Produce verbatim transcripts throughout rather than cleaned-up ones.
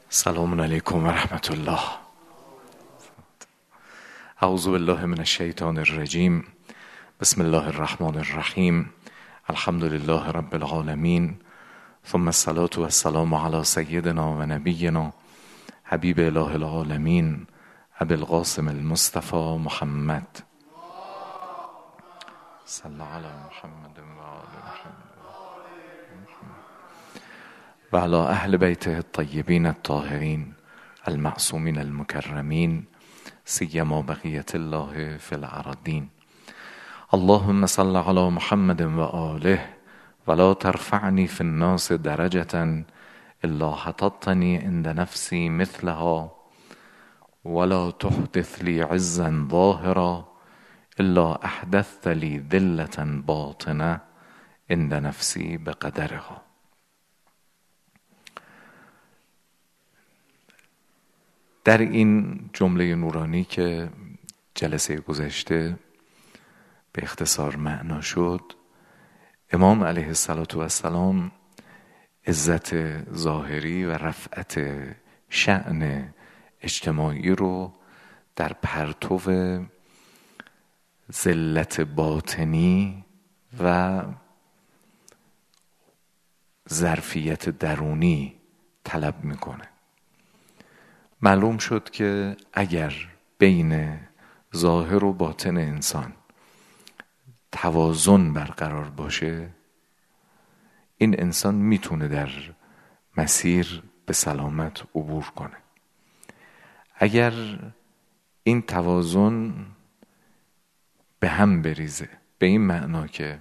سلام علیکم و رحمت الله. اعوذ بالله من الشیطان الرجیم. بسم الله الرحمن الرحیم. الحمد لله رب العالمین، ثم الصلاة و السلام علی سیدنا و نبینا حبیب اله العالمین ابی القاسم المصطفى محمد صلی علی محمد و آل محمد و علی اهل بیته الطیبین الطاهرین المعصومین المکرمین سیما بقیت الله فی الارضین. اللهم صل علی محمد و آله ولا ترفعنی فی الناس درجة الا حططنی عند نفسی مثلها ولا تحدث لی عزا ظاهرا الا احدثت لی ذلة باطنه عند نفسی بقدرها. در این جمله نورانی که جلسه گذشته به اختصار معنا شد، امام علیه السلام عزت ظاهری و رفعت شأن اجتماعی رو در پرتو ذلت باطنی و ظرفیت درونی طلب میکنه. معلوم شد که اگر بین ظاهر و باطن انسان توازن برقرار باشه، این انسان میتونه در مسیر به سلامت عبور کنه. اگر این توازن به هم بریزه، به این معنا که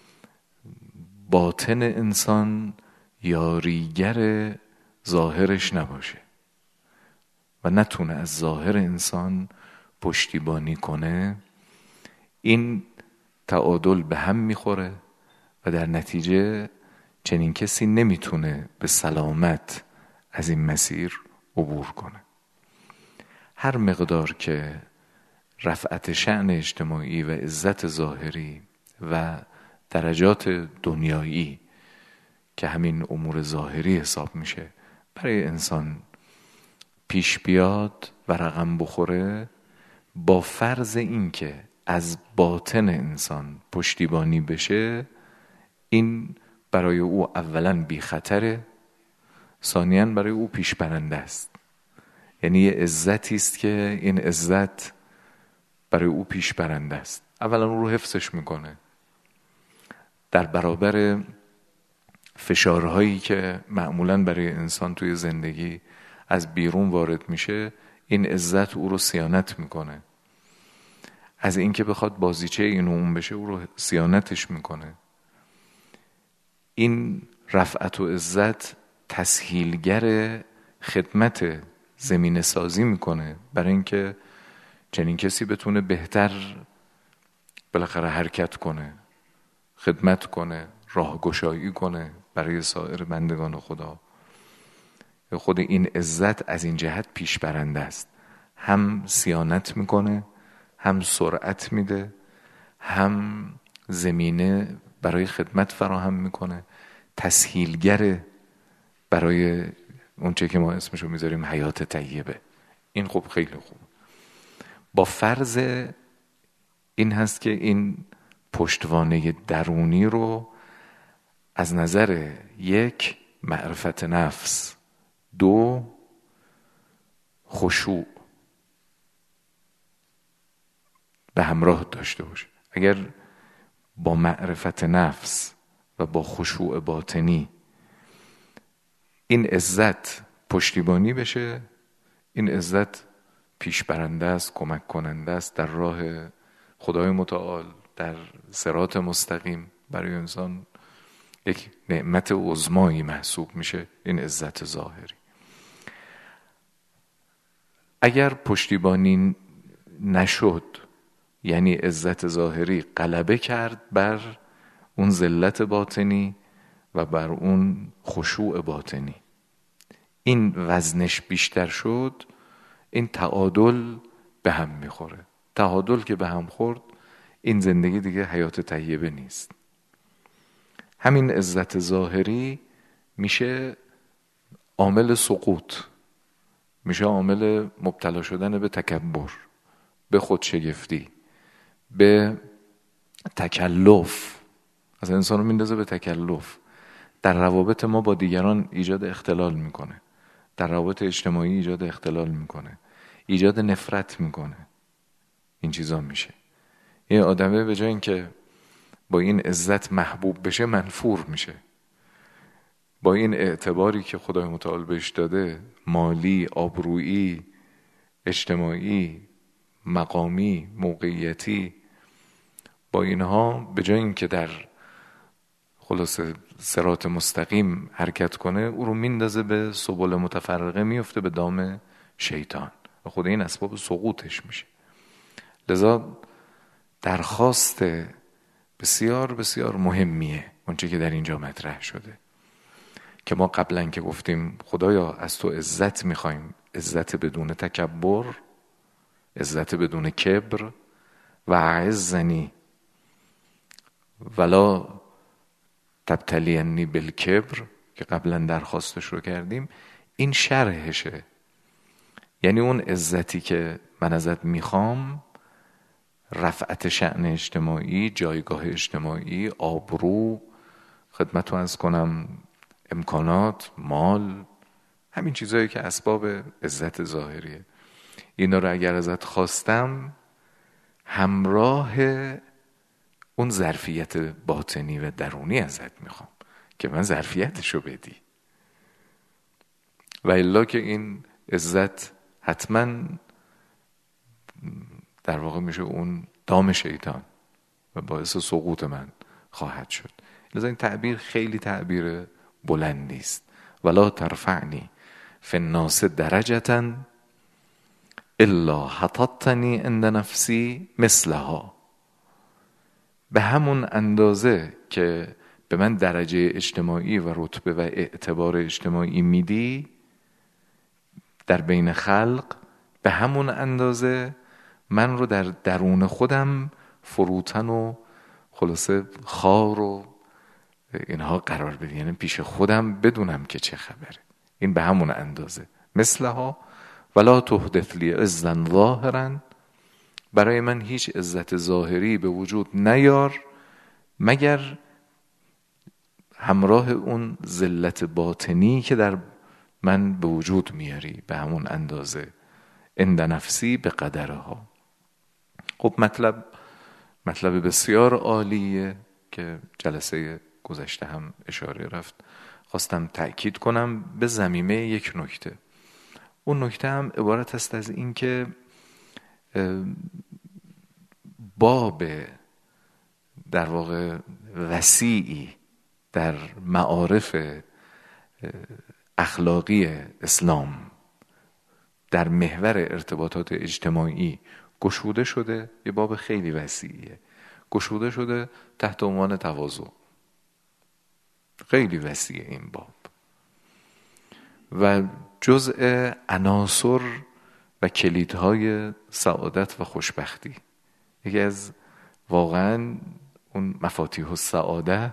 باطن انسان یاریگر ظاهرش نباشه و نتونه از ظاهر انسان پشتیبانی کنه، این تعادل به هم میخوره و در نتیجه چنین کسی نمیتونه به سلامت از این مسیر عبور کنه. هر مقدار که رفعت شأن اجتماعی و عزت ظاهری و درجات دنیایی که همین امور ظاهری حساب میشه برای انسان پیش بیاد و رقم بخوره، با فرض این که از باطن انسان پشتیبانی بشه، این برای او اولا بی خطره، ثانیاً برای او پیش برنده است. یعنی یه عزتی است که این عزت برای او پیش برنده است. اولا او رو حفظش میکنه در برابر فشارهایی که معمولاً برای انسان توی زندگی از بیرون وارد میشه. این عزت او رو صیانت میکنه. از اینکه بخواد بازیچه این و اون بشه، او رو صیانتش میکنه. این رفعت و عزت تسهیلگر خدمت زمینه سازی میکنه برای اینکه چنین کسی بتونه بهتر بالاخره حرکت کنه، خدمت کنه، راهگشایی کنه برای سایر بندگان خدا. خود این عزت از این جهت پیش برنده است، هم صیانت میکنه، هم سرعت میده، هم زمینه برای خدمت فراهم میکنه، تسهیلگر برای اونچه که ما اسمشو میذاریم حیات طیبه. این خب خیلی خوب. با فرض این هست که این پشتوانه درونی رو از نظر یک معرفت نفس، دو خشوع به همراه داشته باشه. اگر با معرفت نفس و با خشوع باطنی این عزت پشتیبانی بشه، این عزت پیش برنده است، کمک کننده است در راه خدای متعال، در صراط مستقیم. برای انسان یک نعمت عظمایی محسوب میشه این عزت ظاهری. اگر پشتیبانی نشد، یعنی عزت ظاهری غلبه کرد بر اون ذلت باطنی و بر اون خشوع باطنی، این وزنش بیشتر شد، این تعادل به هم میخوره. تعادل که به هم خورد، این زندگی دیگه حیات طیبه نیست. همین عزت ظاهری میشه عامل سقوط، میشه عامل مبتلا شدن به تکبر، به خودشگفتی، به تکلف. از انسان رو میندازه به تکلف. در روابط ما با دیگران ایجاد اختلال میکنه، در روابط اجتماعی ایجاد اختلال میکنه، ایجاد نفرت میکنه. این چیزا میشه. یه آدمه به جای اینکه با این عزت محبوب بشه منفور میشه. با این اعتباری که خدای متعال بهش داده، مالی، آبرویی، اجتماعی، مقامی، موقعیتی، با اینها به جای اینکه در خلاصه صراط مستقیم حرکت کنه، او رو میندازه به سبل متفرقه، میفته به دام شیطان و خود این اسباب سقوطش میشه. لذا درخواست بسیار بسیار مهمیه اونچه که در اینجا مطرح شده، که ما قبلا که گفتیم خدایا از تو عزت میخوایم، عزت بدون تکبر، عزت بدون کبر، و اعزنی ولا تبتلینی بالکبر که قبلا درخواستش رو کردیم. این شرحشه، یعنی اون عزتی که من ازت میخوام، رفعت شأن اجتماعی، جایگاه اجتماعی، آبرو، خدمت رو از کنم، امکانات، مال، همین چیزایی که اسباب عزت ظاهریه، اینا رو اگر ازت خواستم همراه اون ظرفیت باطنی و درونی ازت میخوام که من ظرفیتشو بدی. و الا که این عزت حتما در واقع میشه اون دام شیطان و باعث سقوط من خواهد شد. لذا این تعبیر خیلی تعبیر بلندی است. ولا ترفعنی فی الناس درجة الا حططنی عند نفسی مثلها. به همون اندازه که به من درجه اجتماعی و رتبه و اعتبار اجتماعی میدی در بین خلق، به همون اندازه من رو در درون خودم فروتن و خلاصه خار و اینها قرار بدی، یعنی پیش خودم بدونم که چه خبره. این به همون اندازه مثلها. ولا تحدث لی عزا ظاهرا، برای من هیچ عزت ظاهری به وجود نیار مگر همراه اون ذلت باطنی که در من به وجود میاری به همون اندازه. عند نفسی به قدرها. خب مطلب مطلب بسیار عالیه که جلسه گذشته هم اشاره رفت. خواستم تأکید کنم به ضمیمه یک نکته. اون نکته هم عبارت است از این که باب در واقع وسیعی در معارف اخلاقی اسلام در محور ارتباطات اجتماعی گشوده شده. یه باب خیلی وسیعیه، گشوده شده تحت عنوان تواضع. خیلی وسیعه این باب و جزء عناصر و کلیدهای سعادت و خوشبختی. یکی از واقعا اون مفاتیح السعاده،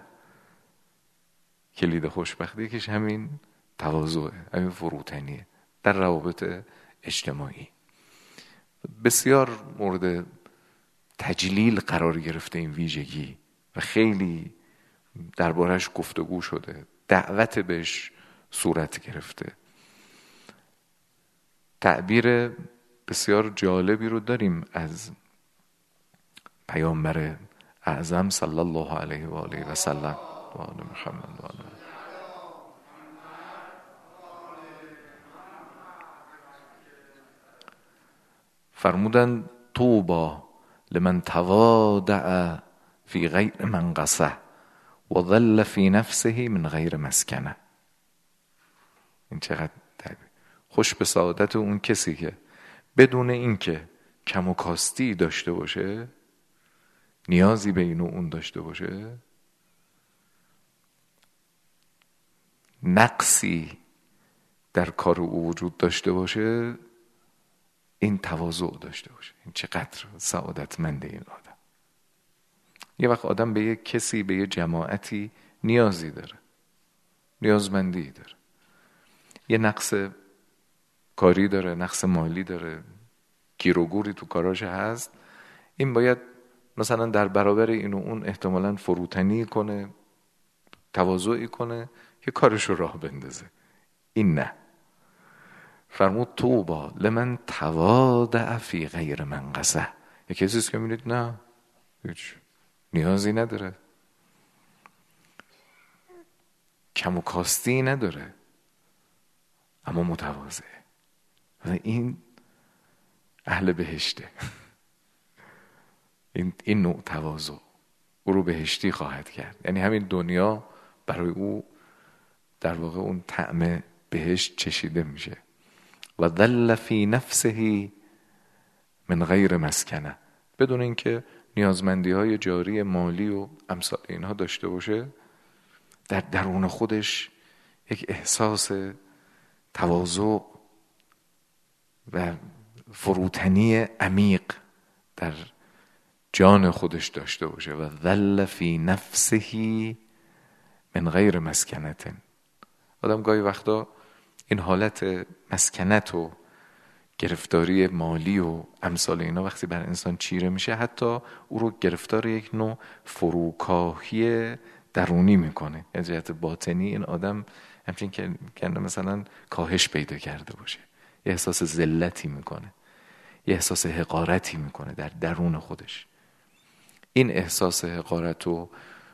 کلید خوشبختی که همین تواضعه، همین فروتنیه در روابط اجتماعی. بسیار مورد تجلیل قرار گرفته این ویژگی و خیلی دربارش گفتگو شده، دعوت بهش صورت گرفته. تعبیر بسیار جالبی رو داریم از پیامبر اعظم صلی الله علیه و آله و سلم و آل محمد و آله. فرمودن طوبا لمن تواضع فی غیر منقصه و ظل فی نفسه من غیر مسکنه. این چقدر تعبیر خوش به سعادت اون کسی که بدون اینکه کم و کاستی داشته باشه، نیازی به این و اون داشته باشه، نقصی در کار او وجود داشته باشه، این تواضع داشته باشه. این چقدر سعادتمنده این آدم. یه وقت آدم به یه کسی، به یه جماعتی نیازی داره، نیازمندی داره، یه نقص کاری داره، نقص مالی داره، گیر و گوری تو کاراش هست، این باید مثلا در برابر این و اون احتمالاً فروتنی کنه، تواضعی کنه که کارش رو راه بندازه. این نه. فرمود طوبی لمن تواضع فی غیر منقصه. یه کسیست که می‌بینید نه هیچ نیازی نداره، کم و کاستی نداره، اما متواضعه. و این اهل بهشته. این این نوع تواضع او رو بهشتی خواهد کرد. یعنی همین دنیا برای او در واقع اون طعم بهشت چشیده میشه. و ذل فی نفسه من غیر مسکنه، بدون اینکه نیازمندی های جاری مالی و امثال اینها داشته باشه، در درون خودش یک احساس تواضع و فروتنی عمیق در جان خودش داشته باشه. و ذل فی نفسه من غیر مسکنت. آدم گاهی وقتا این حالت مسکنت و گرفتاری مالی و امثال اینا وقتی بر انسان چیره میشه، حتی او رو گرفتار یک نوع فروکاهی درونی میکنه. از جهت باطنی این آدم همچین که مثلا کاهش پیدا کرده باشه، یه احساس ذلتی میکنه، یه احساس حقارتی میکنه در درون خودش. این احساس حقارت و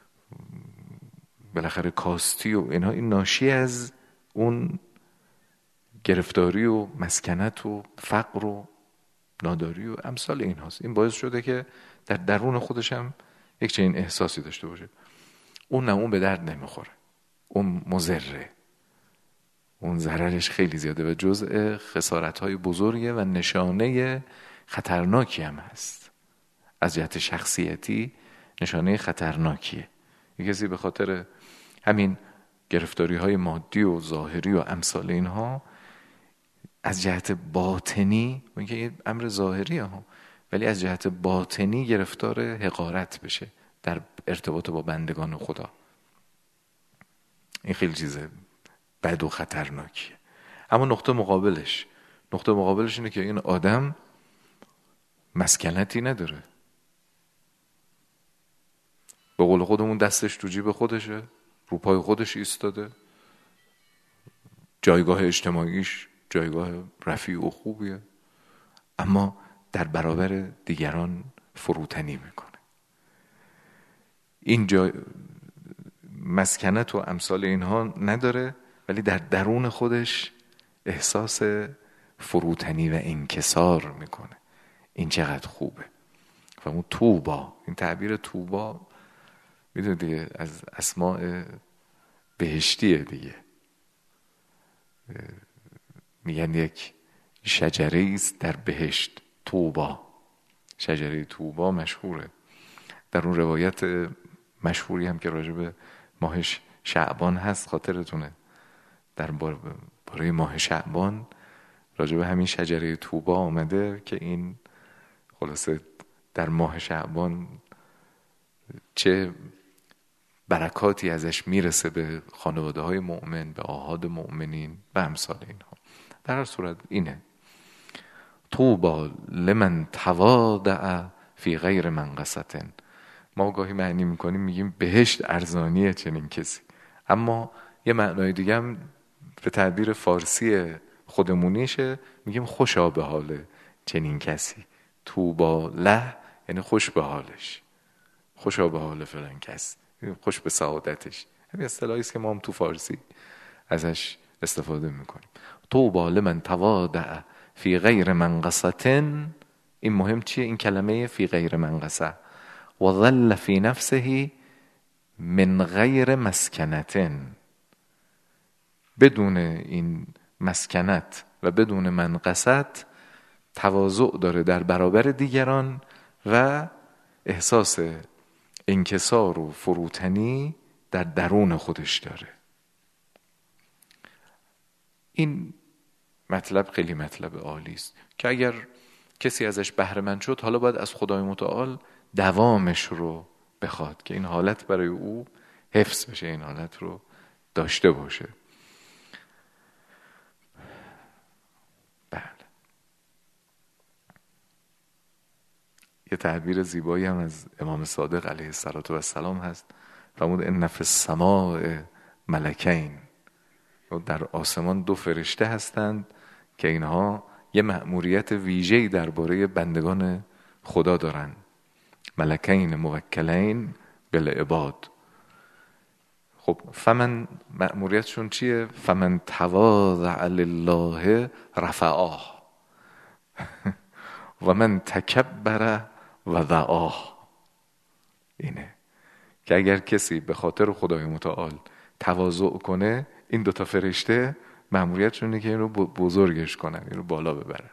بالاخره کاستی و اینها، این ناشی از اون گرفتاری و مسکنت و فقر و ناداری و امثال این هاست. این باعث شده که در درون خودش هم یک چنین احساسی داشته باشه. اون نه، اون به درد نمیخوره، اون مضره، اون ضررش خیلی زیاده و جزء خسارت‌های بزرگه و نشانه خطرناکی هم هست. از جهت شخصیتی نشانه خطرناکیه. یک کسی به خاطر همین گرفتاری‌های مادی و ظاهری و امثال اینها از جهت باطنی، میگه یه امر ظاهریه ها، ولی از جهت باطنی گرفتار حقارت بشه در ارتباط با بندگان خدا، این خیلی چیزه بد و خطرناکیه. اما نقطه مقابلش نقطه مقابلش اینه که این آدم مسکنتی نداره. به قول خودمون دستش تو جیب خودشه، رو پای خودش ایستاده، جایگاه اجتماعیش جایگاه رفیع و خوبیه، اما در برابر دیگران فروتنی میکنه. این جای مسکنت و امثال اینها نداره، ولی در درون خودش احساس فروتنی و انکسار میکنه. این چقدر خوبه. و اون طوبا، این تعبیر طوبا میدونی دیگه از اسماء بهشتیه دیگه. میگن یک شجره است در بهشت، طوبا، شجره طوبا مشهوره. در اون روایت مشهوری هم که راجع به ماه شعبان هست، خاطرتونه در باره ماه شعبان راجع به همین شجره طوبا آمده که این خلاصه در ماه شعبان چه برکاتی ازش میرسه به خانواده های مؤمن، به آحاد مؤمنین و امثال اینها. در هر صورت اینه طوبی لمن تواضع فی غیر منقصة. ما گاهی معنی میکنیم میگیم بهشت ارزانیه چنین کسی، اما یه معنای دیگه هم به تعبیر فارسی خودمونیشه، میگیم خوشا به حال چنین کسی. طوبی له یعنی خوش به حالش، خوشا به حال فلان کس، خوش به سعادتش. همین اصطلاحی است که ما هم تو فارسی ازش استفاده میکنیم. طوبی لمن تواضع فی غیر منقصة. این مهم چیه؟ این کلمه فی غیر منقصه. و ظل فی نفسه من غیر مسکنة، بدون این مسکنت و بدون منقصت تواضع داره در برابر دیگران و احساس انکسار و فروتنی در درون خودش داره. این مطلب خیلی مطلب عالی است که اگر کسی ازش بهره مند شد، حالا باید از خدای متعال دوامش رو بخواد که این حالت برای او حفظ بشه، این حالت رو داشته باشه. یه تعبیر زیبایی هم از امام صادق علیه السلام هست، فرمود ان فی السماء ملکین، در آسمان دو فرشته هستند که اینها یه مأموریت ویژه‌ای درباره بندگان خدا دارن. ملکین موکلین بالعباد. خب فمن مأموریتشون چیه؟ فمن تواضع لله رفعاه و من تکبر وضعاه. اینه که اگر کسی به خاطر خدای متعال تواضع کنه، این دوتا فرشته مأموریتشونه که این رو بزرگش کنن، این رو بالا ببرن.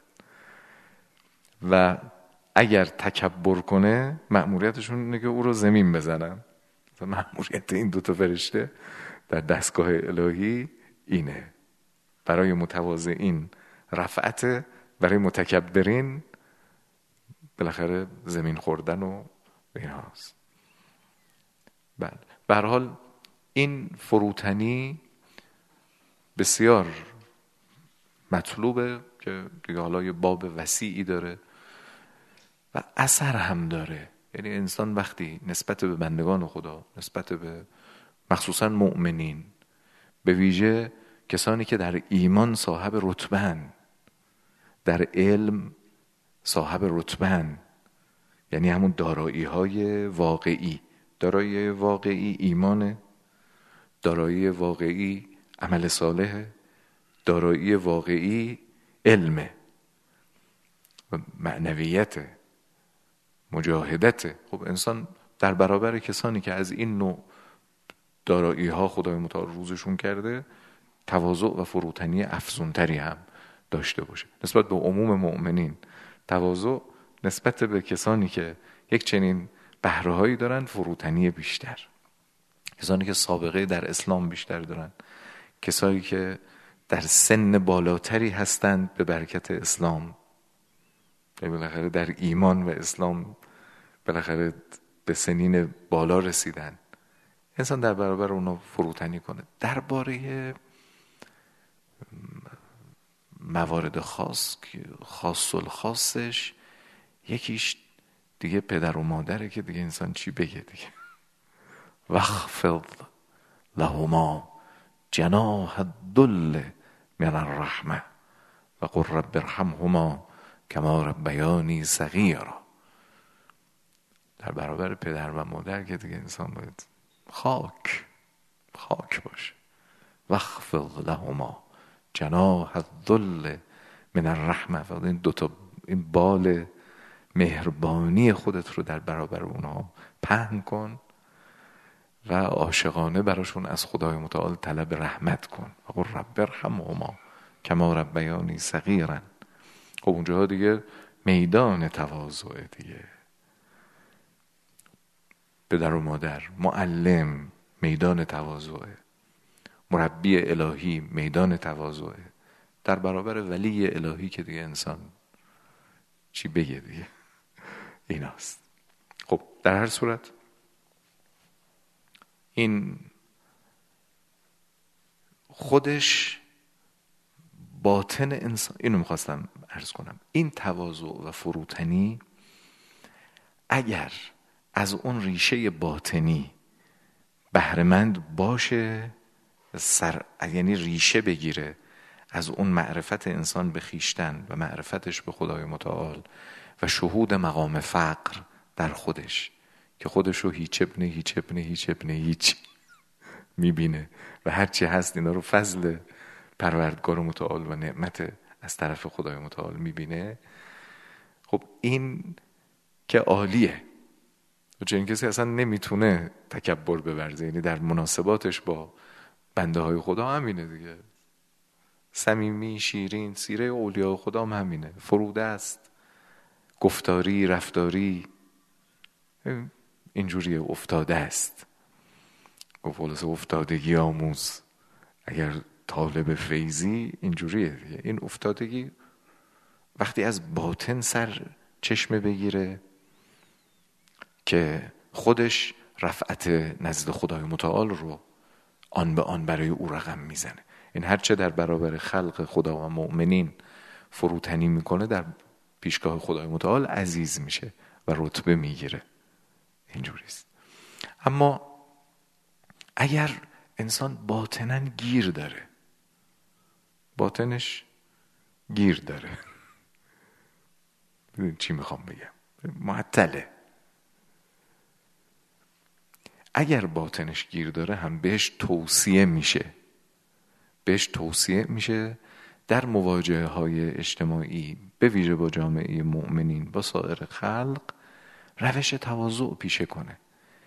و اگر تکبر کنه، مأموریتشون اینه که او رو زمین بزنن. مأموریت این دوتا فرشته در دستگاه الهی اینه. برای متواضعین رفعت، برای متکبرین بالاخره زمین خوردن و این هاست. بله، به هر حال این فروتنی بسیار مطلوبه که دیگه حالا یه باب وسیعی داره و اثر هم داره. یعنی انسان وقتی نسبت به بندگان خدا، نسبت به مخصوصا مؤمنین، به ویژه کسانی که در ایمان صاحب رتبه‌اند، در علم صاحب رتبه‌اند، یعنی همون دارایی های واقعی، دارایی واقعی ایمانه، دارایی واقعی عمل صالحه، دارایی واقعی علمه و معنویته، مجاهدته. خب انسان در برابر کسانی که از این نوع دارایی ها خدای متعال روزشون کرده، تواضع و فروتنی افزونتری هم داشته باشه نسبت به عموم مؤمنین. تواضع نسبت به کسانی که یک چنین بهره‌هایی دارن، فروتنی بیشتر، کسانی که سابقه در اسلام بیشتر دارن، کسانی که در سن بالاتری هستند به برکت اسلام، بالاخره در ایمان و اسلام بالاخره به سنین بالا رسیدن. انسان در برابر اونا فروتنی کنه. درباره موارد خاص، خاص الخاصش، یکیش دیگه پدر و مادره که دیگه انسان چی بگه دیگه. واخفض لهما جناح الذل من الرحمه و قل رب ارحمهما کما ربیانی صغیرا. در برابر پدر و مادر که دیگه انسان باید خاک خاک باشه. واخفض لهما جناح الذل من الرحمه. فقط این دوتا، این بال مهربانی خودت رو در برابر اونها پهن کن و عاشقانه براشون از خدای متعال طلب رحمت کن. و قل رب ارحمهما کما ربیانی صغیرا. خب اونجاها دیگه میدان تواضع دیگه. پدر و مادر، معلم میدان تواضع، مربی الهی میدان تواضع، در برابر ولی الهی که دیگه انسان چی بگه دیگه. ایناست. خب در هر صورت این خودش باطن انسان، اینو میخواستم عرض کنم، این تواضع و فروتنی اگر از اون ریشه باطنی بهره‌مند باشه، سر یعنی ریشه بگیره از اون معرفت انسان به خیشتن و معرفتش به خدای متعال و شهود مقام فقر در خودش، که خودش رو هیچ ابن هیچ ابن هیچ ابن هیچ میبینه و هرچی هست اینا رو فضل پروردگار متعال و نعمت از طرف خدای متعال میبینه. خب این که عالیه. و چون کسی اصلا نمیتونه تکبر بورزه، یعنی در مناسباتش با بنده های خدا همینه دیگه، صمیمی، شیرین. سیره اولیاء خدا هم همینه، فروده است، گفتاری، رفتاری اینجوریه، افتاده است. گفت افتادگی آموز. اگر طالب فیضی اینجوریه دیگه. این افتادگی وقتی از باطن سر چشمه بگیره که خودش رفعت نزد خدای متعال رو آن به آن برای او رقم میزنه. این هرچه در برابر خلق خدا و مؤمنین فروتنی میکنه، در پیشگاه خدای متعال عزیز میشه و رتبه میگیره. اینجوریست. اما اگر انسان باطناً گیر داره، باطنش گیر داره، ببین چی میخوام بگم، معطله، اگر باطنش گیر داره هم بهش توصیه میشه بهش توصیه میشه در مواجهه های اجتماعی، به ویژه با جامعه مؤمنین، با سایر خلق، روش تواضع پیشه کنه.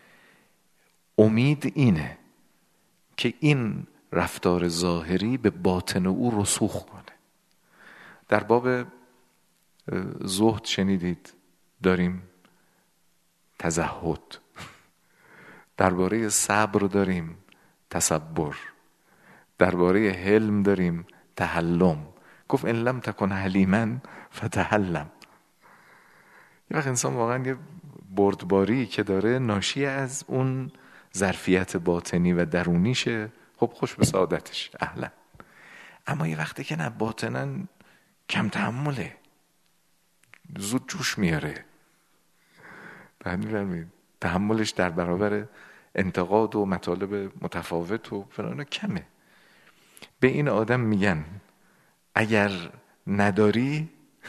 امید اینه که این رفتار ظاهری به باطن او رسوخ کنه. در باب زهد شنیدید داریم تزهد، درباره صبر داریم تصبر، درباره حلم داریم تحلم. گفت ان لم تکن حلیما فتحلم. یه وقت انسان واقعا یه بردباری که داره ناشی از اون ظرفیت باطنی و درونیشه، خب خوش به سعادتش، اهلا. اما یه وقتی که نه، باطنا کم تحمله، زود جوش میاره، بعد میفرمید تحملش در برابر انتقاد و مطالب متفاوت و فلان کمه. به این آدم میگن اگر نداری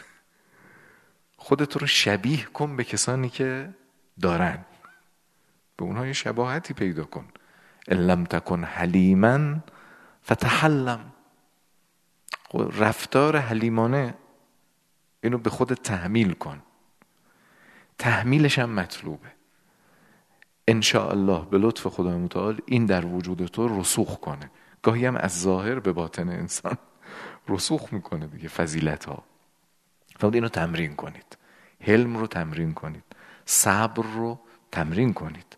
خودت رو شبیه کن به کسانی که دارن، به اونها یه شباهتی پیدا کن. ان لم تکن حلیما فتحلم. رفتار حلیمانه اینو به خودت تحمیل کن. تحمیلش هم مطلوبه. ان شاء الله به لطف خدای متعال این در وجود تو رسوخ کنه. گاهی هم از ظاهر به باطن انسان رسوخ میکنه دیگه فضیلت ها. فقط اینو تمرین کنید، حلم رو تمرین کنید، صبر رو تمرین کنید.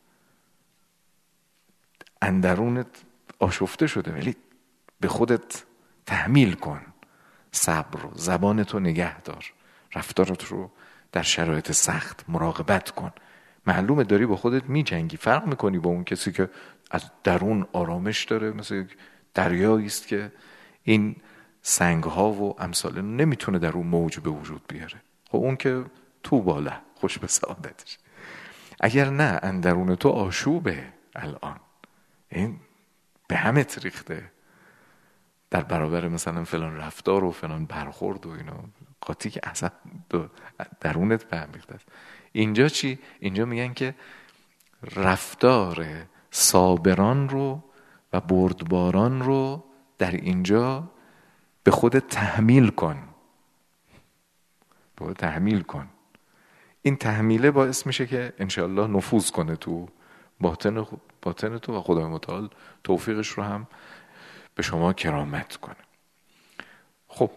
اندرونت آشفته شده ولی به خودت تحمیل کن صبر رو. زبانتو نگه دار، رفتارت رو در شرایط سخت مراقبت کن. معلومه داری با خودت میجنگی، فرق میکنی با اون کسی که از درون آرامش داره، مثل یک دریایی است که این سنگ ها و امثال نمیتونه در اون موج به وجود بیاره. خب اون که تو بالا، خوش به سعادتش. اگر نه اندرون تو آشوبه، الان این به همت ریخته در برابر مثلا فلان رفتار و فلان برخورد و اینا، قاطی که اصلا درونت به هم ریخته است. اینجا چی؟ اینجا میگن که رفتار صابران رو و بردباران رو در اینجا به خودت تحمیل کن، به خودت تحمیل کن. این تحمیله باعث میشه که انشاءالله نفوذ کنه تو باطن, باطن تو و خدای متعال توفیقش رو هم به شما کرامت کنه. خب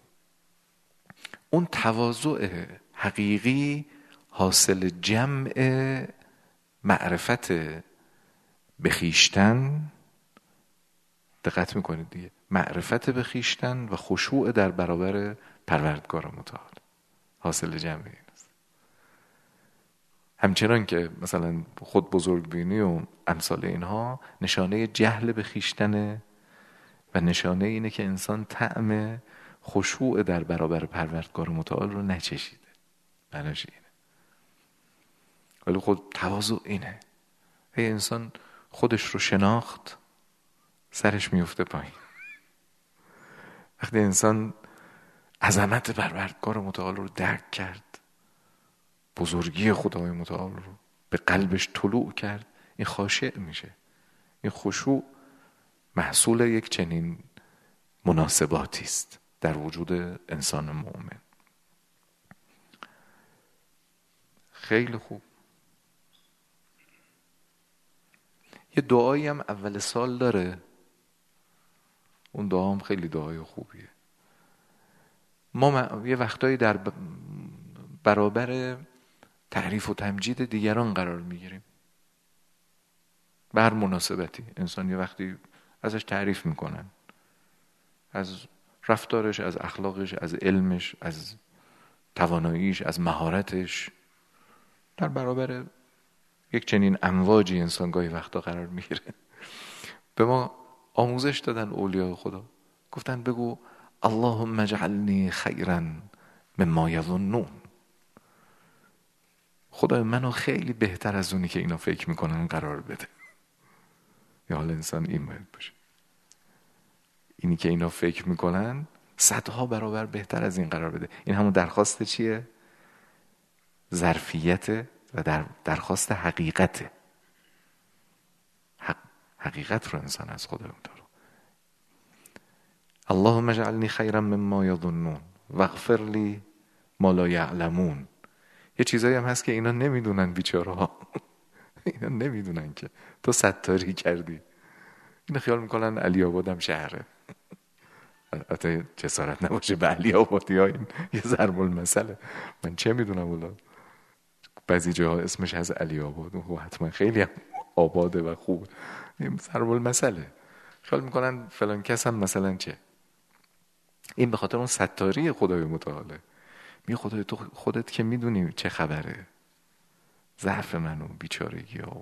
اون تواضع حقیقی حاصل جمع معرفت به خویشتن، دقت میکنید دیگه، معرفت به خویشتن و خشوع در برابر پروردگار متعال، حاصل جمع این است. همچنان که مثلا خود بزرگبینی و امثال اینها نشانه جهل به خویشتنه و نشانه اینه که انسان طعم خشوع در برابر پروردگار متعال رو نچشیده، معناش اینه. ولی خود تواضع اینه، ای انسان خودش رو شناخت سرش میفته پایین. وقتی انسان عظمت پروردگار متعال رو درک کرد، بزرگی خدای متعال رو به قلبش طلوع کرد، این خاشع میشه. این خشوع محصول یک چنین مناسباتی است در وجود انسان مؤمن. خیلی خوب. یه دعایی هم اول سال داره، اون دعا هم خیلی دعای خوبیه. ما یه وقتایی در برابر تعریف و تمجید دیگران قرار میگیریم. به هر مناسبتی انسان یه وقتی ازش تعریف میکنن، از رفتارش، از اخلاقش، از علمش، از تواناییش، از مهارتش. در برابر یک چنین امواجی انسان گاهی وقتا قرار میگیره. به ما آموزش دادن اولیاء خدا، گفتن بگو اللهم اجعلنی خیرا مما یظنون. خدای منو خیلی بهتر از اونی که اینا فکر میکنن قرار بده. یا حال انسان این باید باشه، اینی که اینا فکر میکنن صدها برابر بهتر از این قرار بده. این همون درخواست چیه؟ ظرفیت و در درخواست حقیقته. حق حقیقت رو انسان از خدا داره. اللهم اجعلنی خیرا مما یظنون واغفر لی ما لا یعلمون. یه چیزایی هم هست که اینا نمیدونن بیچاره ها. اینا نمیدونن که تو ستاری کردی. اینا خیال میکنن علی آبادم شهره. البته جسارت نباشه به علی آبادی ها، این یه ضرب المثله. من چه میدونم اولا بعضی جاها اسمش از علی آباد و حتما خیلی هم آباده و خوب. این ضرب المثله. خیال میکنن فلان کس هم مثلا چه. این به خاطر اون ستاری خدای متعاله. می خدای تو خودت که میدونی چه خبره، ضعف منو، بیچارگی ها و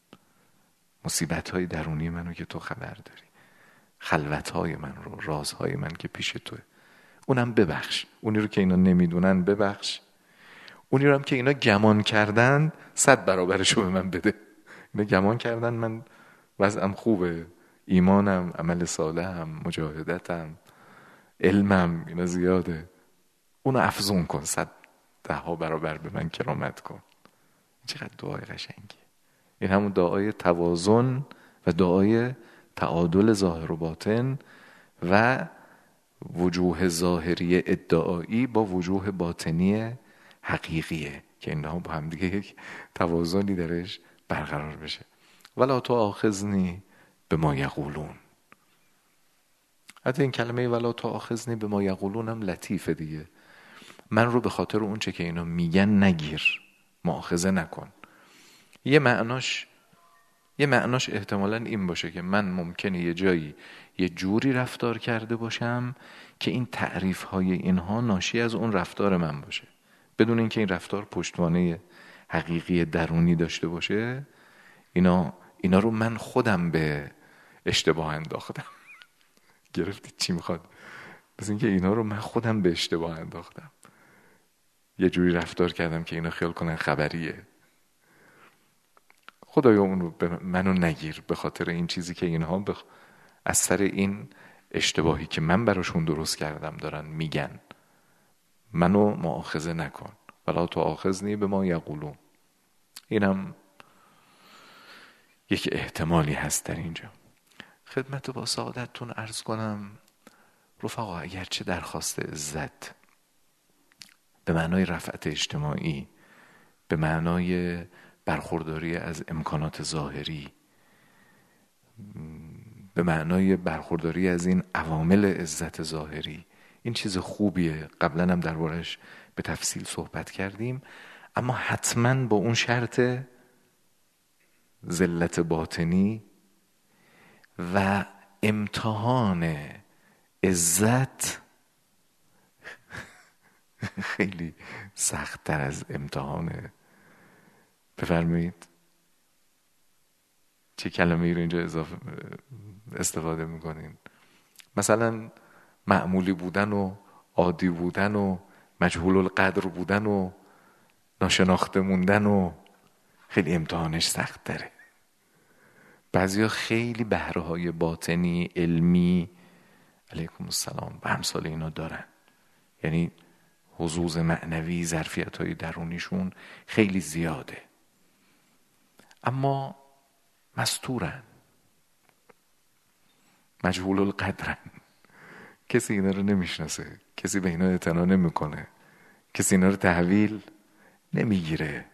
مصیبت های درونی منو که تو خبر داری، خلوت های من رو، رازهای من که پیش توه. اونم ببخش. اونی رو که اینا نمیدونن ببخش. اونی رو هم که اینا گمان کردن صد برابرشو به من بده. اینا گمان کردن من وضعم خوبه، ایمانم، عمل صالحم، مجاهدتم، علمم اینا زیاده. اونو افزون کن، صد ده ها برابر به من کرامت کن. چقدر دعای قشنگی. این همون دعای توازن و دعای تعادل ظاهر و باطن و وجوه ظاهری ادعایی با وجوه باطنی حقیقیه که اینها با هم دیگه یک توازنی درش برقرار بشه. ولا تو آخذنی به ما یقولون. حتی این کلمه ولا تو آخذنی به ما یقولون هم لطیفه دیگه. من رو به خاطر اون چه که اینا میگن نگیر، مؤاخذه نکن. یه معناش یه معناش احتمالاً این باشه که من ممکنه یه جایی یه جوری رفتار کرده باشم که این تعریف های اینها ناشی از اون رفتار من باشه، بدون اینکه این رفتار پشتوانه حقیقی درونی داشته باشه. اینا اینا رو من خودم به اشتباه انداختم. گرفتید چی میخواد؟ بس اینکه اینا رو من خودم به اشتباه انداختم، یه جوری رفتار کردم که اینا خیال کنن خبریه. خدایا اونو منو نگیر به خاطر این چیزی که اینها بخ... از سر این اشتباهی که من براشون درست کردم دارن میگن. منو مؤاخذه نکن. ولا تو آخذنی به ما یقولون. اینم یک احتمالی هست در اینجا. خدمت با سعادتتون عرض کنم رفقا، اگرچه درخواست عزت به معنای رفعت اجتماعی، به معنای برخورداری از امکانات ظاهری، به معنای برخورداری از این عوامل عزت ظاهری، این چیز خوبیه. قبلا هم دربارش به تفصیل صحبت کردیم. اما حتما با اون شرط ذلت باطنی و امتحان عزت خیلی سخت تر از امتحانه. بفرمایید چه کلمه ای رو اینجا اضافه استفاده میکنین؟ مثلا معمولی بودن و عادی بودن و مجهول القدر بودن و ناشناخته موندن و خیلی امتحانش سخت تره. بعضیا خیلی بهره های باطنی، علمی، علیکم السلام، و همسال اینا دارن. یعنی حظوظ معنوی، ظرفیت های درونیشون خیلی زیاده، اما مستورن، مجهول القدرن. کسی اینا رو نمیشناسه، کسی به اینا اعتنا نمیکنه، کسی اینا رو تحویل نمیگیره.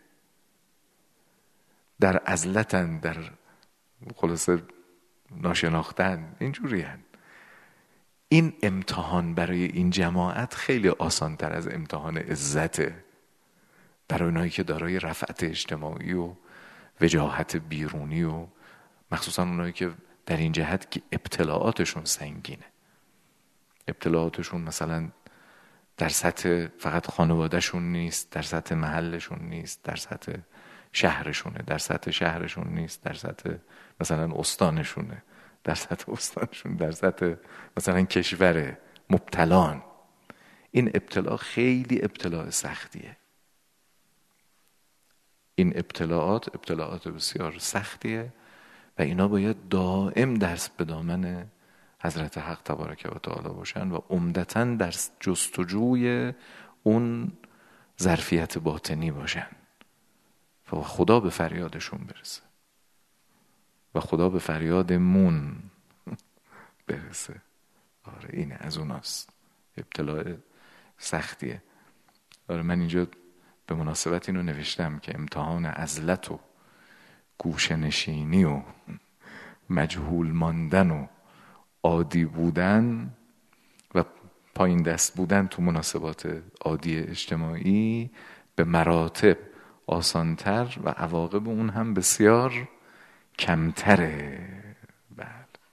در عزلتن، در خلاصه ناشناختن، اینجوری هن. این امتحان برای این جماعت خیلی آسان تر از امتحان عزته برای اونایی که دارای رفعت اجتماعی و وجاهت بیرونی و مخصوصا اونایی که در این جهت که ابتلاعاتشون سنگینه. ابتلاعاتشون مثلا در سطح فقط خانوادهشون نیست، در سطح محلشون نیست، در سطح شهرشونه، در سطح شهرشون نیست، در سطح مثلا استانشونه، در سطح استانشون، در سطح مثلا کشور مبتلان. این ابتلا خیلی ابتلاع سختیه. این ابتلاعات ابتلاعات بسیار سختیه و اینا باید دائم درس به دامن حضرت حق تبارک و تعالی باشن و عمدتاً در جستجوی اون ظرفیت باطنی باشن و خدا به فریادشون برسه و خدا به فریادمون برسه. آره اینه از اوناست، ابتلاع سختیه. آره من اینجا به مناسبت اینو نوشتم که امتحان عزلت و گوشه نشینی و مجهول ماندن و عادی بودن و پایین دست بودن تو مناسبات عادی اجتماعی به مراتب آسانتر و عواقب اون هم بسیار کمتره. بله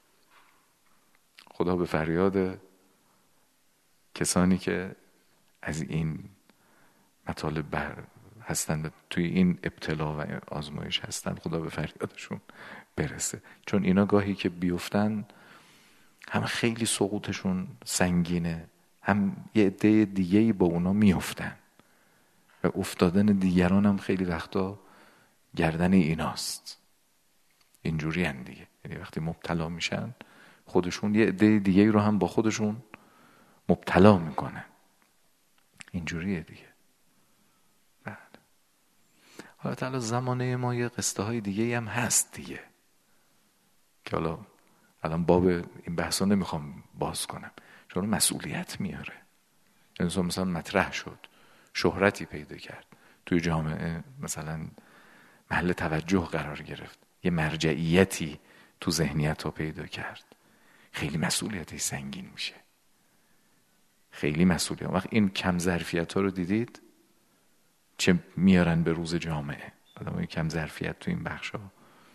خدا به فریاد کسانی که از این مطالب بر هستند، توی این ابتلا و آزمایش هستند، خدا به فریادشون برسه. چون اینا گاهی که بیفتن هم خیلی سقوطشون سنگینه، هم یه عده دیگه‌ای با اونا میافتن و افتادن دیگران هم خیلی وقتا گردن ایناست. اینجوری هم دیگه، یعنی وقتی مبتلا میشن خودشون یه عده دیگه‌ای رو هم با خودشون مبتلا میکنن. اینجوریه دیگه. بله. حالا تعالی زمانه ما یه قصه های دیگه هم هست دیگه که حالا الان باب این بحثا نمیخوام باز کنم، چون مسئولیت میاره. انسان مثلا مطرح شد، شهرتی پیدا کرد، توی جامعه مثلا محل توجه قرار گرفت، یه مرجعیتی تو ذهنیت ها پیدا کرد، خیلی مسئولیتی سنگین میشه، خیلی مسئولیت. وقت این کم ظرفیت ها رو دیدید چه میارن به روز جامعه؟ آدمای کم ظرفیت تو این بخش ها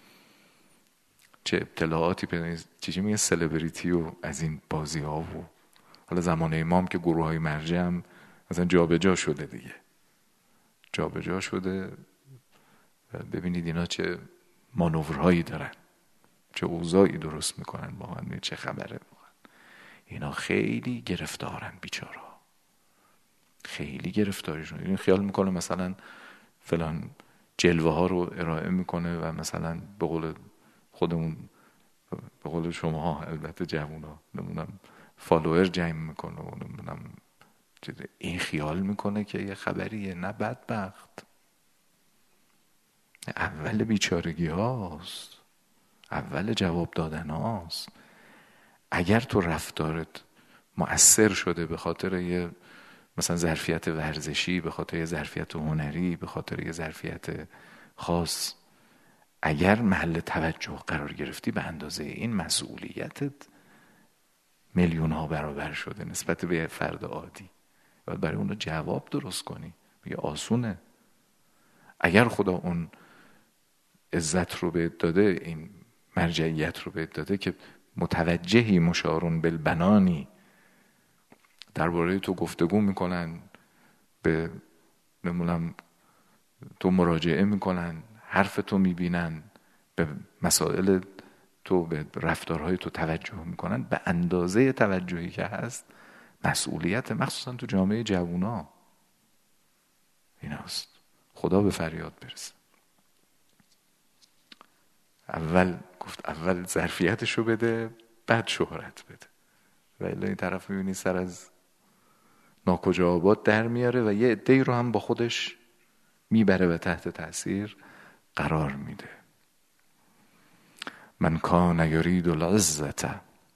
چه ابتلاعاتی پیدا، چیزی میگه سلبریتی و از این بازی ها. و حالا زمان امام که گروه های مرجع هم مثلا جا به جا شده دیگه، جا به جا شده. ببینید اینا چه مانورهایی دارن، چه اوضاعی درست میکنن، واقعا چه خبره. واقعا اینا خیلی گرفتارن بیچارا، خیلی گرفتاریشون. این خیال میکنه مثلا فلان جلوه ها رو ارائه میکنه و مثلا به قول خودمون، به قول شما ها البته جوونا، نمونم فالوور جمع میکنه و نمونم این خیال میکنه که یه خبریه. نه بدبخت، اول بیچارگی هاست، اول جواب دادن هاست. اگر تو رفتارت مؤثر شده به خاطر یه مثلا ظرفیت ورزشی، به خاطر یه ظرفیت هنری، به خاطر یه ظرفیت خاص، اگر محل توجه قرار گرفتی، به اندازه این مسئولیتت میلیون ها برابر شده نسبت به یه فرد عادی. باید برای اون جواب درست کنی. میگه آسونه. اگر خدا اون عزت رو بهت داده، این مرجعیت رو بهت داده که متوجهی مشارون بالبنانی، درباره تو گفتگو میکنن، به نمونم تو مراجعه میکنن، حرف تو میبینن، به مسائل تو، به رفتارهای تو توجه میکنن، به اندازه توجهی که هست مسئولیت، مخصوصا تو جامعه جوونا این هست. خدا به فریاد برسه. اول گفت اول ظرفیتشو بده، بعد شهرت بده. و الا این طرف میبینی سر از ناکجا آباد در میاره و یه عده‌ای رو هم با خودش میبره و تحت تأثیر قرار میده. من کان یرید العزة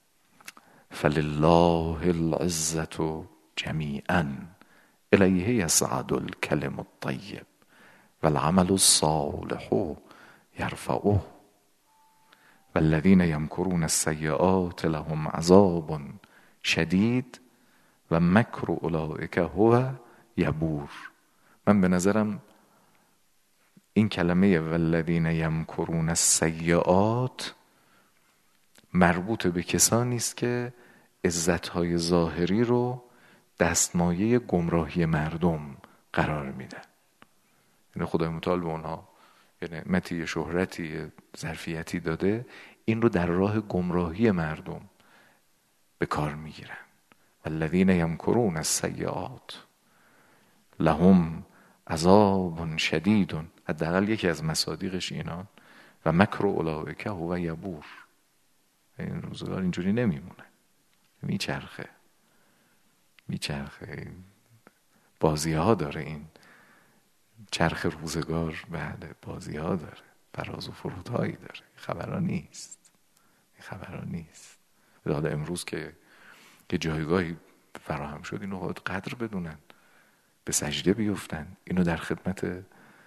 فلله العزة جمیعا الیه یصعد الکلم الطیب والعمل الصالح یرفعه والذین یمکرون السیئات لهم عذاب شدید و مکر اولئک هو یبور. من به نظرم این کلمه والذین یمکرون السیئات مربوط به کسانی است که عزت‌های ظاهری رو دستمایه گمراهی مردم قرار میدن. یعنی خدای متعال به اونها یه نعمتی، یه شهرتی، یه ظرفیتی داده، این رو در راه گمراهی مردم به کار میگیرن. والذین یمکرون السیئات لهم عذاب شدید حداقل یکی از مصادیقش اینان و مکر اولئک هو یبور. این روزگار اینجوری نمیمونه، میچرخه میچرخه بازی ها داره، این چرخ روزگار بله بازی ها داره، فراز و فرودهایی داره، خبرها نیست خبرها نیست. حالا امروز که که جایگاهی فراهم شد اینو باید قدر بدونن، به سجده بیفتن، اینو در خدمت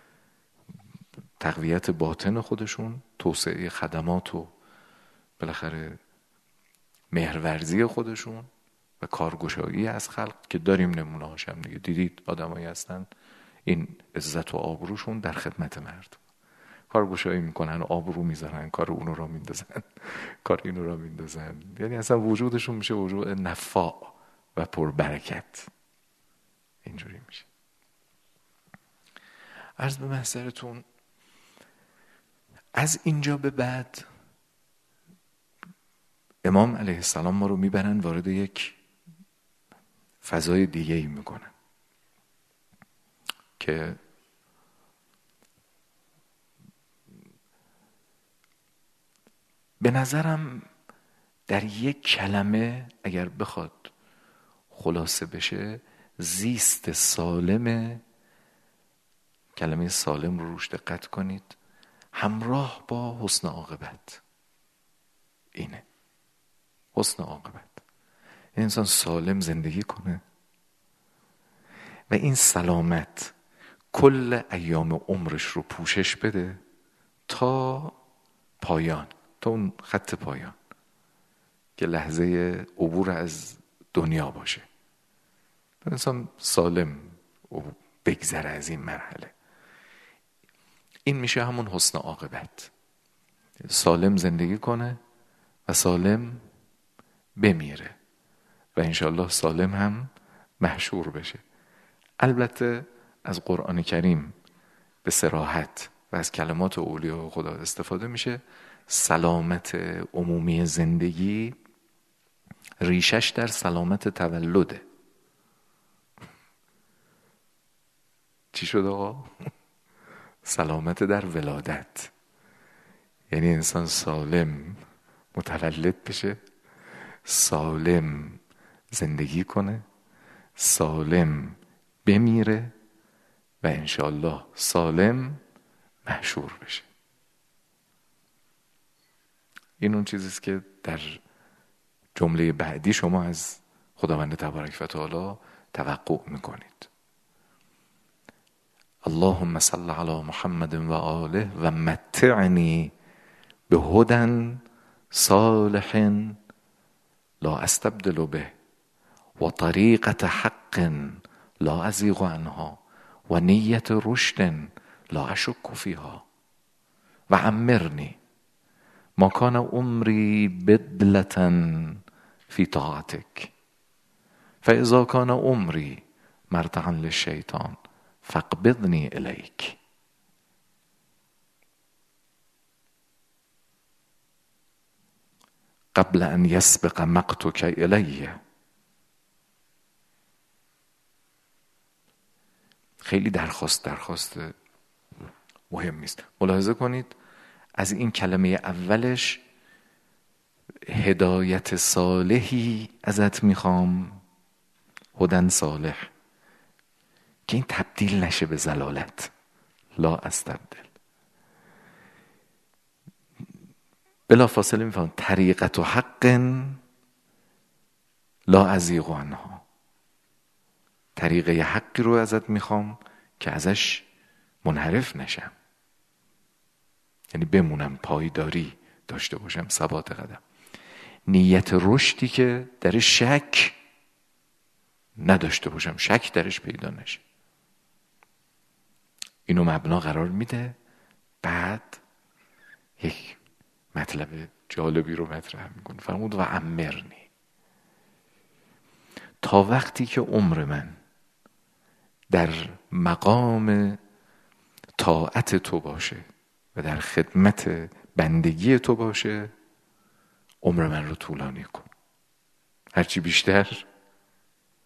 تقویت باطن خودشون، توسعه خدمات و بالاخره مهرورزی خودشون و کارگشایی از خلق که داریم نمونه هاشم دیگه، دیدید آدمایی هستن این عزت و آبروشون در خدمت مردم، کارگشایی میکنن، آبرو میزنن، کار اونو را میندازن کار اینو را میندازن، یعنی اصلا وجودشون میشه وجود نفاع و پربرکت، اینجوری میشه. عرض به محضرتون از اینجا به بعد امام علیه السلام ما رو میبرن وارد یک فضای دیگه ای میکنن که به نظرم در یک کلمه اگر بخواد خلاصه بشه، زیست سالم، کلمه سالم رو روش دقت کنید، همراه با حسن عاقبت. اینه حسن عاقبت، این انسان سالم زندگی کنه و این سلامت کل ایام عمرش رو پوشش بده تا پایان، تا اون خط پایان که لحظه عبور از دنیا باشه، انسان سالم بگذره از این مرحله. این میشه همون حسن عاقبت، سالم زندگی کنه و سالم بمیره و انشالله سالم هم محشور بشه. البته از قرآن کریم به صراحت و از کلمات اولیاء خدا استفاده میشه. سلامت عمومی زندگی ریشش در سلامت تولده. چی شد آقا؟ سلامت در ولادت، یعنی انسان سالم متولد بشه، سالم زندگی کنه، سالم بمیره و انشالله سالم محشور بشه. این اون چیزیست که در جمله بعدی شما از خداوند تبارک و تعالی توقع میکنید. اللهم صل علی محمد و آله و متعنی به هدى صالح لا استبدل به و طریقة حق لا ازیغ عنها و نیت رشد لا اشک فیها و عمرنی ما کان عمری بدلة فی طاعتک فاذا کان عمری مرتعا للشیطان فاقبضنی الیک. قبل ان یسبق مقتک الیه. خیلی درخواست درخواست مهمی است. ملاحظه کنید از این کلمه اولش هدایت صالحی ازت میخوام، هدن صالح، که این تبدیل نشه به ضلالت، لا استبدل. بلا فاصله میفهم طریقت و حق لا ازیغ عنها، طریقه حقی رو ازت میخوام که ازش منحرف نشم، یعنی بمونم، پایداری داشته باشم، ثبات قدم. نیت رشدی که در شک نداشته باشم، شک درش پیدا نشه. اینو مبنا قرار میده. بعد یک مطلب جالبی رو مطرح میکنه، فرمود و عمرنی، تا وقتی که عمر من در مقام طاعت تو باشه و در خدمت بندگی تو باشه، عمر من رو طولانی کن. هرچی بیشتر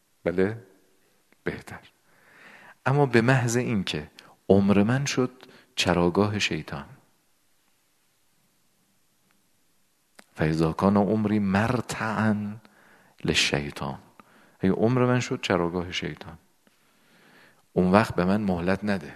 بله بهتر. اما به محض این که عمر من شد چراگاه شیطان. فاذا کان عمری مرتعا للشیطان، اگه عمر من شد چراگاه شیطان، اون وقت به من مهلت نده.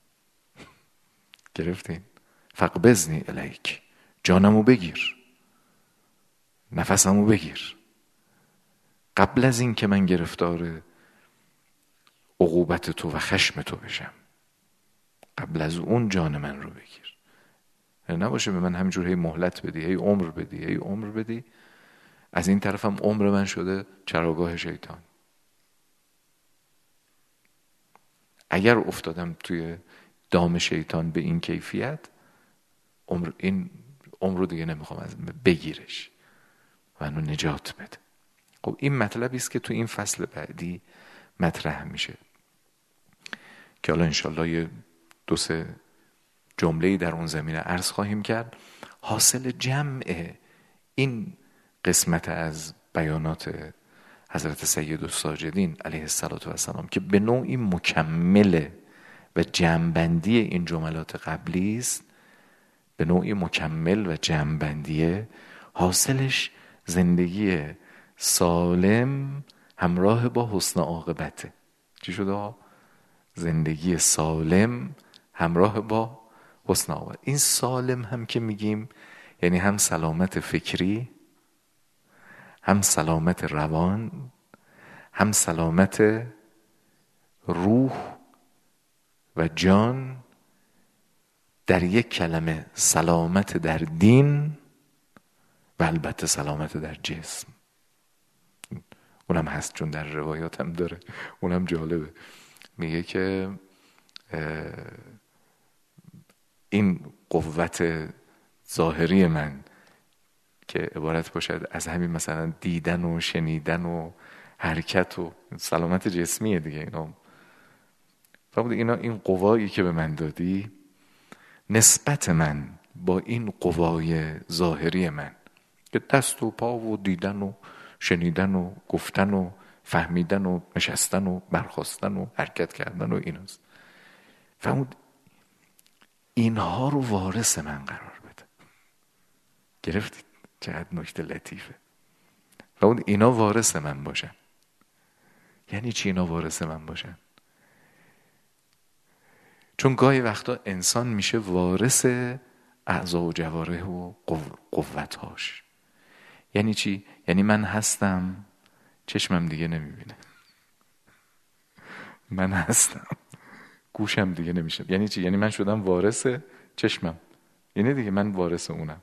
گرفتین؟ فقبضنی الیک، جانمو بگیر، نفسمو بگیر، قبل از این که من گرفتار عقوبت تو و خشم تو بشم، قبل از اون جان من رو بگیر. نباشه به من همینجور هی مهلت بدی، هی عمر بدی، هی عمر بدی، از این طرفم عمر من شده چراگاه شیطان. اگر افتادم توی دام شیطان به این کیفیت، عمر این عمر رو دیگه نمیخوام از بگیرش و منو نجات بده. خب این مطلبی است که تو این فصل بعدی مطرح میشه که حالا انشالله یه دو سه جمله‌ای در اون زمینه عرض خواهیم کرد. حاصل جمع این قسمت از بیانات حضرت سید الساجدین علیه السلام که به نوعی مکمل و جمع‌بندی این جملات قبلی است، به نوعی مکمل و جمع‌بندی، حاصلش زندگی سالم همراه با حسن عاقبته. چی شده؟ زندگی سالم همراه با حسن عاقبت. این سالم هم که میگیم یعنی هم سلامت فکری، هم سلامت روان، هم سلامت روح و جان، در یک کلمه سلامت در دین و البته سلامت در جسم. اونم هست چون در روایات هم داره، اونم جالبه. میگه که این قوت ظاهری من که عبارت باشد از همین مثلا دیدن و شنیدن و حرکت و سلامت جسمیه دیگه، اینا فقط اینا این قوایی که به من دادی، نسبت من با این قوای ظاهری من که دست و پا و دیدن و شنیدن و گفتن و فهمیدن و نشستن و برخاستن و حرکت کردن و ایناست، فهمید اینها رو وارث من قرار بده. گرفتید چقدر نکته لطیفه؟ فهمید اینا وارث من باشن. یعنی چی اینا وارث من باشن؟ چون گاهی وقتا انسان میشه وارث اعضا و جوارح و قوتهاش. یعنی چی؟ یعنی من هستم، چشمم دیگه نمیبینه، من هستم، گوشم دیگه نمیشه. یعنی چی؟ یعنی من شدم وارث چشمم، یعنی دیگه من وارث اونم.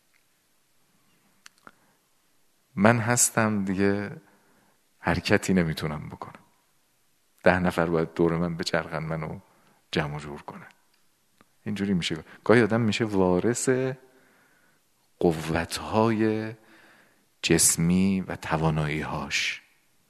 من هستم دیگه حرکتی نمیتونم بکنم، ده نفر باید دور من بچرخن منو جمع و جور کنن. اینجوری میشه. گاهی آدم میشه وارث قوتهای جسمی و توانایی‌هاش.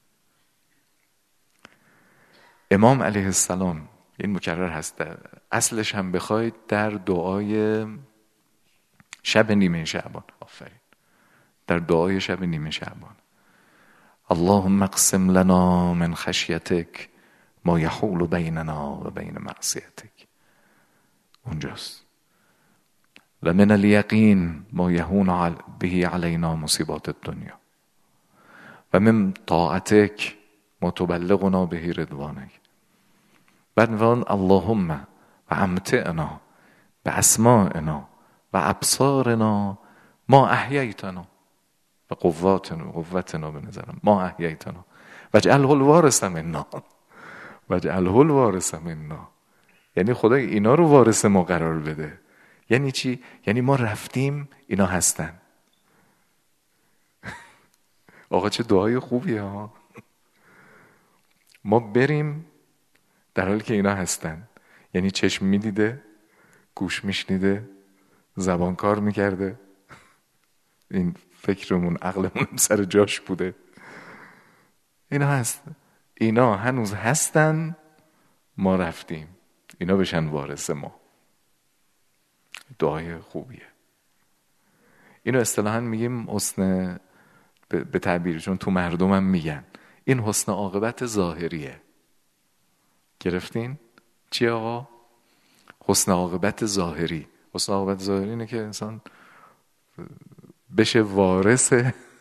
امام علیه السلام، این مکرر هست، اصلش هم بخواید در دعای شب نیمه شعبان، آفرین، در دعای شب نیمه شعبان، اللهم اقسم لنا من خشیتک ما یحول بیننا و بین معصیتک، اونجاست. و من الیقین ما یهون به علینا مصیبات الدنیا و من طاعتک ما تبلغنا به رضوانک. بعد میگن اللهم و امتعنا به اسماعنا و ابصارنا ما احییتنا و قواتنا قوتنا به نظرم ما احییتنا و اجعله الوارث منا و اجعله الوارث منا. یعنی خدا اینا رو وارث ما قرار بده. یعنی چی؟ یعنی ما رفتیم اینا هستن. آقا چه دعای خوبیه ها. ما بریم در حالی که اینا هستن. یعنی چشم میدیده، گوش میشنیده، زبان کار میکرده، این فکرمون عقلمون سر جاش بوده، اینا هست، اینا هنوز هستن، ما رفتیم اینا بشن وارث ما. دعای خوبیه. اینو اصطلاحاً میگیم حسن، به تعبیر چون تو مردمم میگن این حسن عاقبت ظاهریه. گرفتین؟ چی آقا؟ حسن عاقبت ظاهری. حسن عاقبت ظاهری اینه که انسان بشه وارث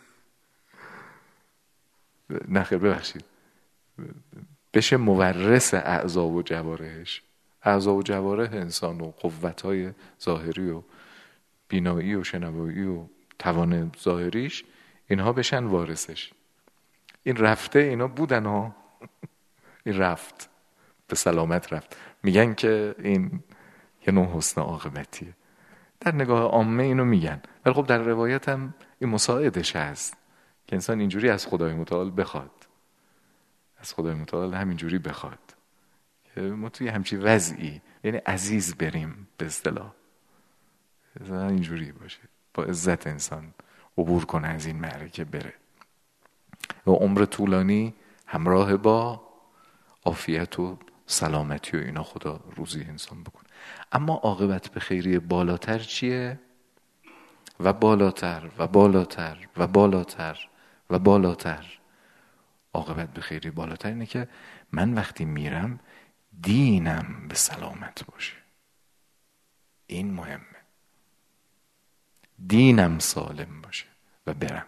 نخیر ببخشید بشه مورث اعضا و جوارحش. اعضا و جوارح انسان و قوت‌های ظاهری و بینایی و شنوایی و توان ظاهریش، اینها بشن وارثش. این رفته، اینا بودن ها این رفت، به سلامت رفت. میگن که این یه نوع حسن عاقبتیه. در نگاه عامه اینو میگن، ولی خب در روایت هم این مساعدش هست که انسان اینجوری از خدای متعال بخواد، از خدای متعال همینجوری بخواد که ما توی همچی وضعی، یعنی عزیز بریم به اصطلاح، اینجوری باشه، با عزت انسان عبور کنه از این معرکه بره و عمر طولانی همراه با عافیت و سلامتی و اینا خدا روزی انسان بکنه. اما عاقبت به خیری بالاتر چیه؟ و بالاتر و بالاتر و بالاتر و بالاتر. عاقبت به خیری بالاتر اینه که من وقتی میرم دینم به سلامت باشه. این مهمه، دینم سالم باشه و برم،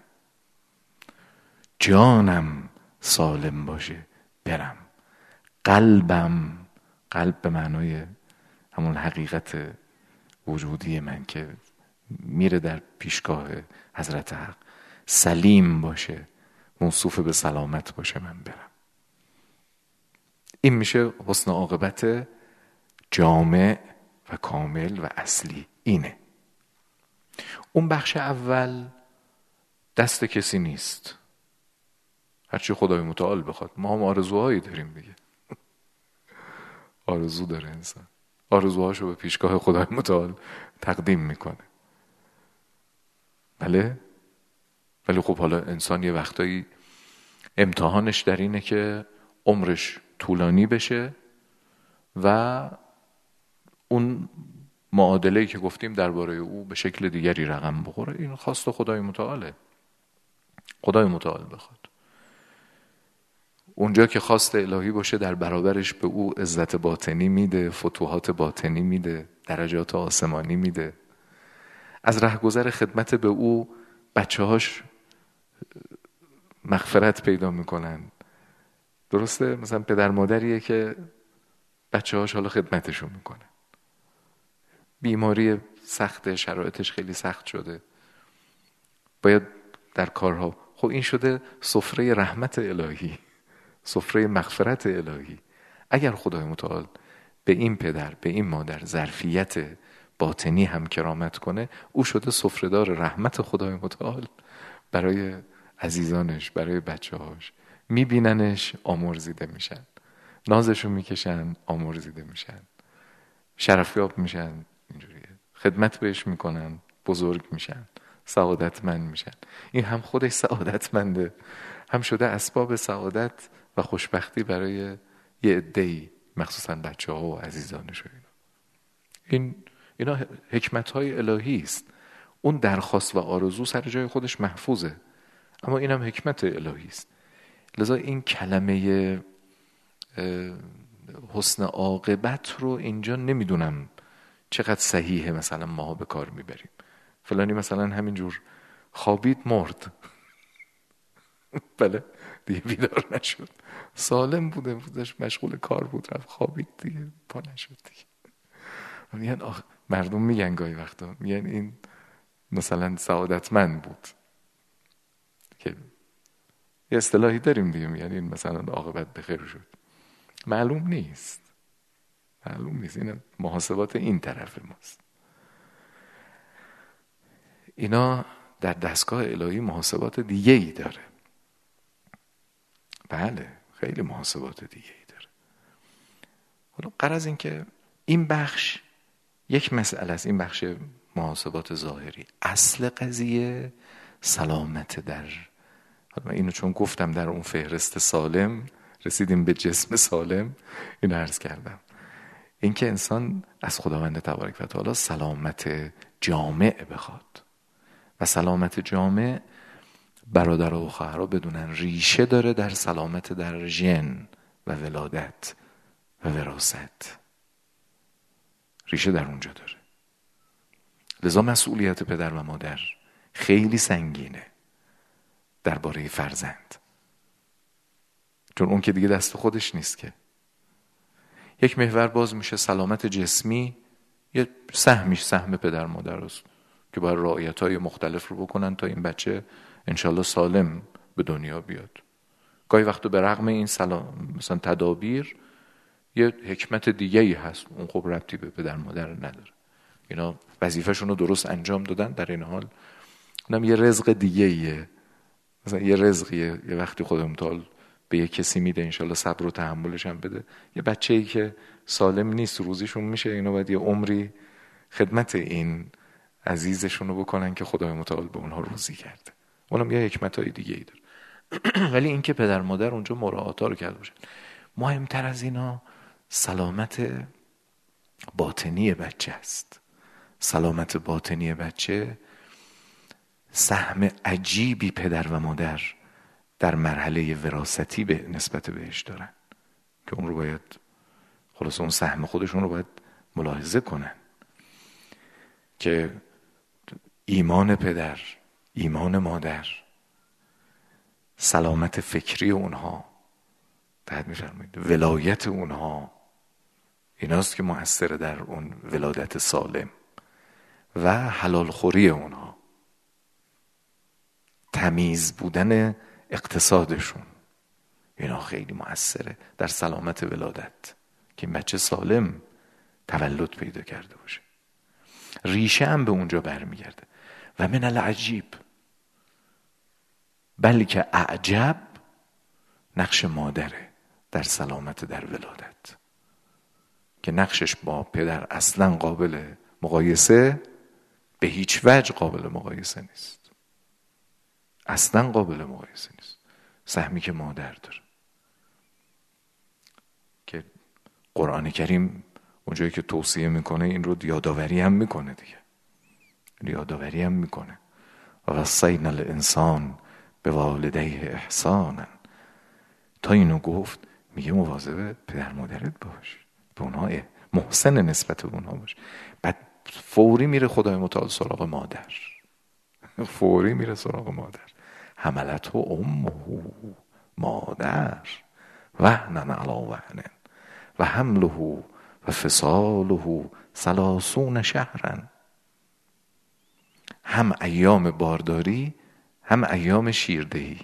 جانم سالم باشه برم، قلبم، قلب به معنای همون حقیقت وجودی من که میره در پیشگاه حضرت حق، سلیم باشه، موصوف به سلامت باشه، من برم. این میشه حسن عاقبت جامع و کامل و اصلی. اینه. اون بخش اول دست کسی نیست، هرچی خدای متعال بخواد. ما هم آرزوهایی داریم دیگه، آرزو داره انسان، آرزوهاشو به پیشگاه خدای متعال تقدیم میکنه. بله، ولی خب حالا انسان یه وقتایی امتحانش در اینه که عمرش طولانی بشه و اون معادله‌ای که گفتیم درباره او به شکل دیگری رقم بخوره. این خواست خدای متعاله، خدای متعال بخواد. اونجا که خواست الهی باشه در برابرش به او عزت باطنی میده، فتوحات باطنی میده، درجات آسمانی میده. از رهگذر خدمت به او بچه هاش مغفرت پیدا میکنن. درسته؟ مثلا پدر مادریه که بچه هاش حالا خدمتشو میکنه، بیماری سخته، شرایطش خیلی سخت شده، باید در کارها، خب این شده سفره رحمت الهی، سفره مغفرت الهی. اگر خدای متعال به این پدر، به این مادر ظرفیت باطنی هم کرامت کنه، او شده سفره‌دار رحمت خدای متعال برای عزیزانش، برای بچه هاش. میبیننش آمرزیده میشن، نازشو میکشن آمرزیده میشن، شرفیاب میشن، اینجوریه، خدمت بهش میکنن، بزرگ میشن، سعادتمند میشن. این هم خودش سعادتمنده، هم شده اسباب سعادت و خوشبختی برای یه عده‌ای، مخصوصا بچه ها و عزیزانش. اینا این اینا حکمت های الهی است. اون درخواست و آرزو سر جای خودش محفوظه، اما این هم حکمت الهی است. لذا این کلمه حسن عاقبت رو اینجا نمیدونم چقدر صحیحه مثلا ماها به کار میبریم. فلانی مثلا همینجور خوابید مرد بله دیگه بیدار نشد، سالم بوده، بودش مشغول کار بود، رفت خوابید دیگه پا نشد دیگه. میگن آخ... مردم میگن گاهی وقتا، میگن این مثلا سعادتمند بود، که یه اصطلاحی داریم دیگه، میگن این مثلا عاقبت بخیر شد. معلوم نیست، معلوم نیست. این محاسبات این طرف ماست. اینا در دستگاه الهی محاسبات دیگه ای داره. بله خیلی محاسبات دیگه ای داره. حالا غرض این که این بخش یک مسئله است، این بخش محاسبات ظاهری. اصل قضیه سلامت در، حالا اینو چون گفتم در اون فهرست سالم رسیدیم به جسم سالم، اینو عرض کردم. این که انسان از خداوند تبارک و تعالی سلامت جامع بخواد، و سلامت جامع برادر و خواهرها بدونن ریشه داره در سلامت در ژن و ولادت و وراثت. ریشه در اونجا داره. لذا مسئولیت پدر و مادر خیلی سنگینه درباره فرزند، چون اون که دیگه دست خودش نیست که. یک محور باز میشه سلامت جسمی، یه سهمیش سهم پدر مادر است که باید رعایت‌های مختلف رو بکنن تا این بچه انشالله سالم به دنیا بیاد. گاهی وقتا به رغم این سلام مثلا تدابیر یه حکمت دیگه ای هست، اون خب ربطی به پدر مادر نداره، اینا وظیفه‌شون رو درست انجام دادن. در این حال اونم یه رزق دیگه ایه، مثلا یه رزقیه یه وقتی خدا متعال به یه کسی میده انشالله صبر و تحملش هم بده. یه بچه‌ای که سالم نیست روزیشون میشه، اینا باید یه عمری خدمت این عزیزشون رو بکنن که خدای متعال به اونها روزی کرده، اونم یه حکمت‌های دیگه ای داره. ولی این که پدر مادر اونجا مراعات‌ها رو کرده باشن. مهمتر از اینا سلامت باطنی بچه است. سلامت باطنی بچه سهم عجیبی پدر و مادر در مرحله وراثتی به نسبت بهش دارن که اون رو باید خلاص اون سهم خودشون رو باید ملاحظه کنن که ایمان پدر، ایمان مادر، سلامت فکری اونها، بعد میفرمایید ولایت اونها، ایناست که مؤثر در اون ولادت سالم و حلال خوری اونها، تمیز بودن اقتصادشون، اینا خیلی مؤثره در سلامت ولادت که این بچه سالم تولد پیدا کرده باشه. ریشه هم به اونجا برمیگرده. و من العجیب بلکه اعجب نقش مادره در سلامت در ولادت که نقشش با پدر اصلا قابل مقایسه به هیچ وجه قابل مقایسه نیست، اصلا قابل مقایسه نیست. سهمی که مادر داره که قرآن کریم اونجایی که توصیه میکنه این رو یادآوری هم میکنه دیگه، یادآوری هم میکنه و وصینا الانسان به والدیه احسانا، تا اینو گفت میگه مواظب پدر مادرت باش، به اونها محسن نسبت به اونها باش. بعد فوری میره خدای متعال سراغ مادر، فوری میره سراغ مادر. حملته امه، مادر وهنا علی وهن و حمله و فصاله ثلاثون شهرا، هم ایام بارداری هم ایام شیردهی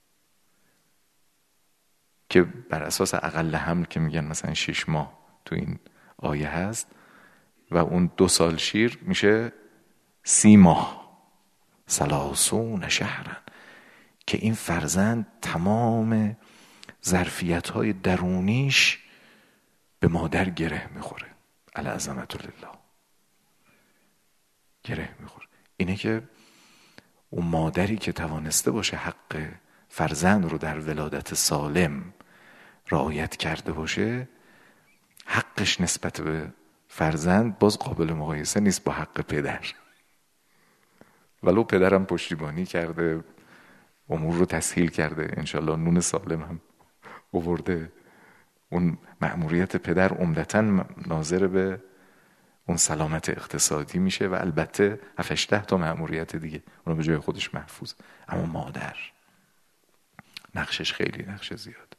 که بر اساس اقل حمل که میگن مثلا شش ماه تو این آیه هست و اون دو سال شیر میشه سی ماه، ثلاثون شهرا، که این فرزند تمام ظرفیت‌های درونیش به مادر گره میخوره. العظمت لله، گره میخوره. اینه که اون مادری که توانسته باشه حق فرزند رو در ولادت سالم رعایت کرده باشه، حقش نسبت به فرزند باز قابل مقایسه نیست با حق پدر. ولو پدرم پشتیبانی کرده، امور رو تسهیل کرده، انشالله نون سالم هم آورده، اون مأموریت پدر عمدتاً ناظر به اون سلامت اقتصادی میشه و البته هفت ده تا مأموریت دیگه اون به جای خودش محفوظ. اما مادر نقشش خیلی نقش زیاد،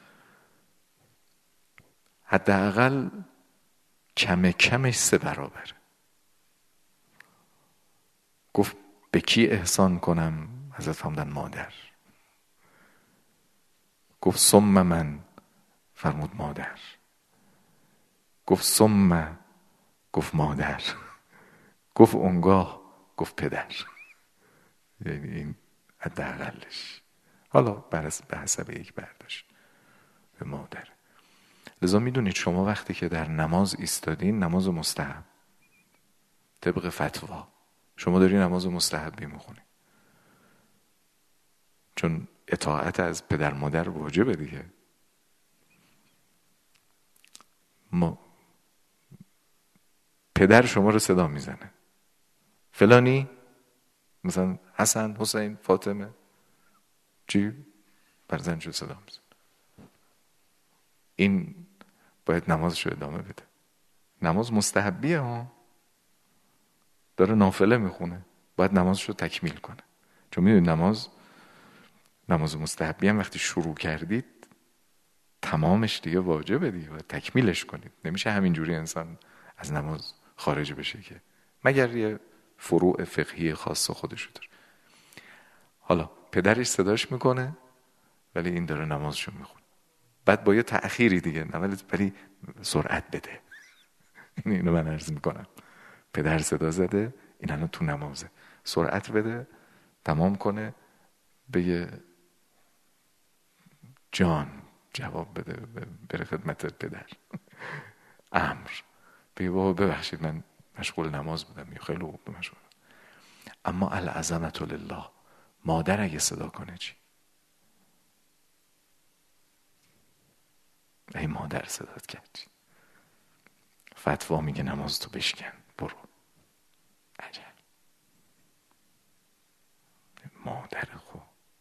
حداقل کم کمش سه برابر. گفت به کی احسان کنم؟ حضرت فرمودن مادر. گفت ثم من؟ فرمود مادر. گفت ثم؟ گفت مادر. گفت اونگاه؟ گفت پدر. یعنی این حداقلش، حالا به حسب یک برداشت به مادر. لذا میدونید شما وقتی که در نماز ایستادین، نماز مستحب طبق فتوا، شما داری نماز مستحبی میخونی، چون اطاعت از پدر مادر واجبه دیگه. ما پدر شما رو صدا میزنه، فلانی، مثلا حسن، حسین، فاطمه، چی؟ فرزندشو صدا میزنه. این باید نمازشو ادامه بده، نماز مستحبیه ها، داره نافله میخونه، باید نمازش رو تکمیل کنه. چون میدونید نماز نماز مستحبی هم وقتی شروع کردید تمامش دیگه واجبه دیگه، باید تکمیلش کنید. نمیشه همینجوری انسان از نماز خارج بشه که، مگر یه فروع فقهی خاص خودشو داره. حالا پدرش صداش میکنه ولی این داره نمازشو میخونه، بعد با یه تأخیری دیگه، ولی ولی سرعت بده. اینو من عرض میکنم، پدر صدا زده، این الان تو نمازه، سرعت بده، تمام کنه، بگه جان جواب بده، بره خدمت پدر، امر بگه بابا ببخشید من مشغول نماز بودم، خیلی خوب مشغول. اما العظمت لله، مادر اگه صدا کنه چی؟ ای مادر صدات کرد چی؟ فتوا میگه نماز تو بشکن برو. عجب، مادر خو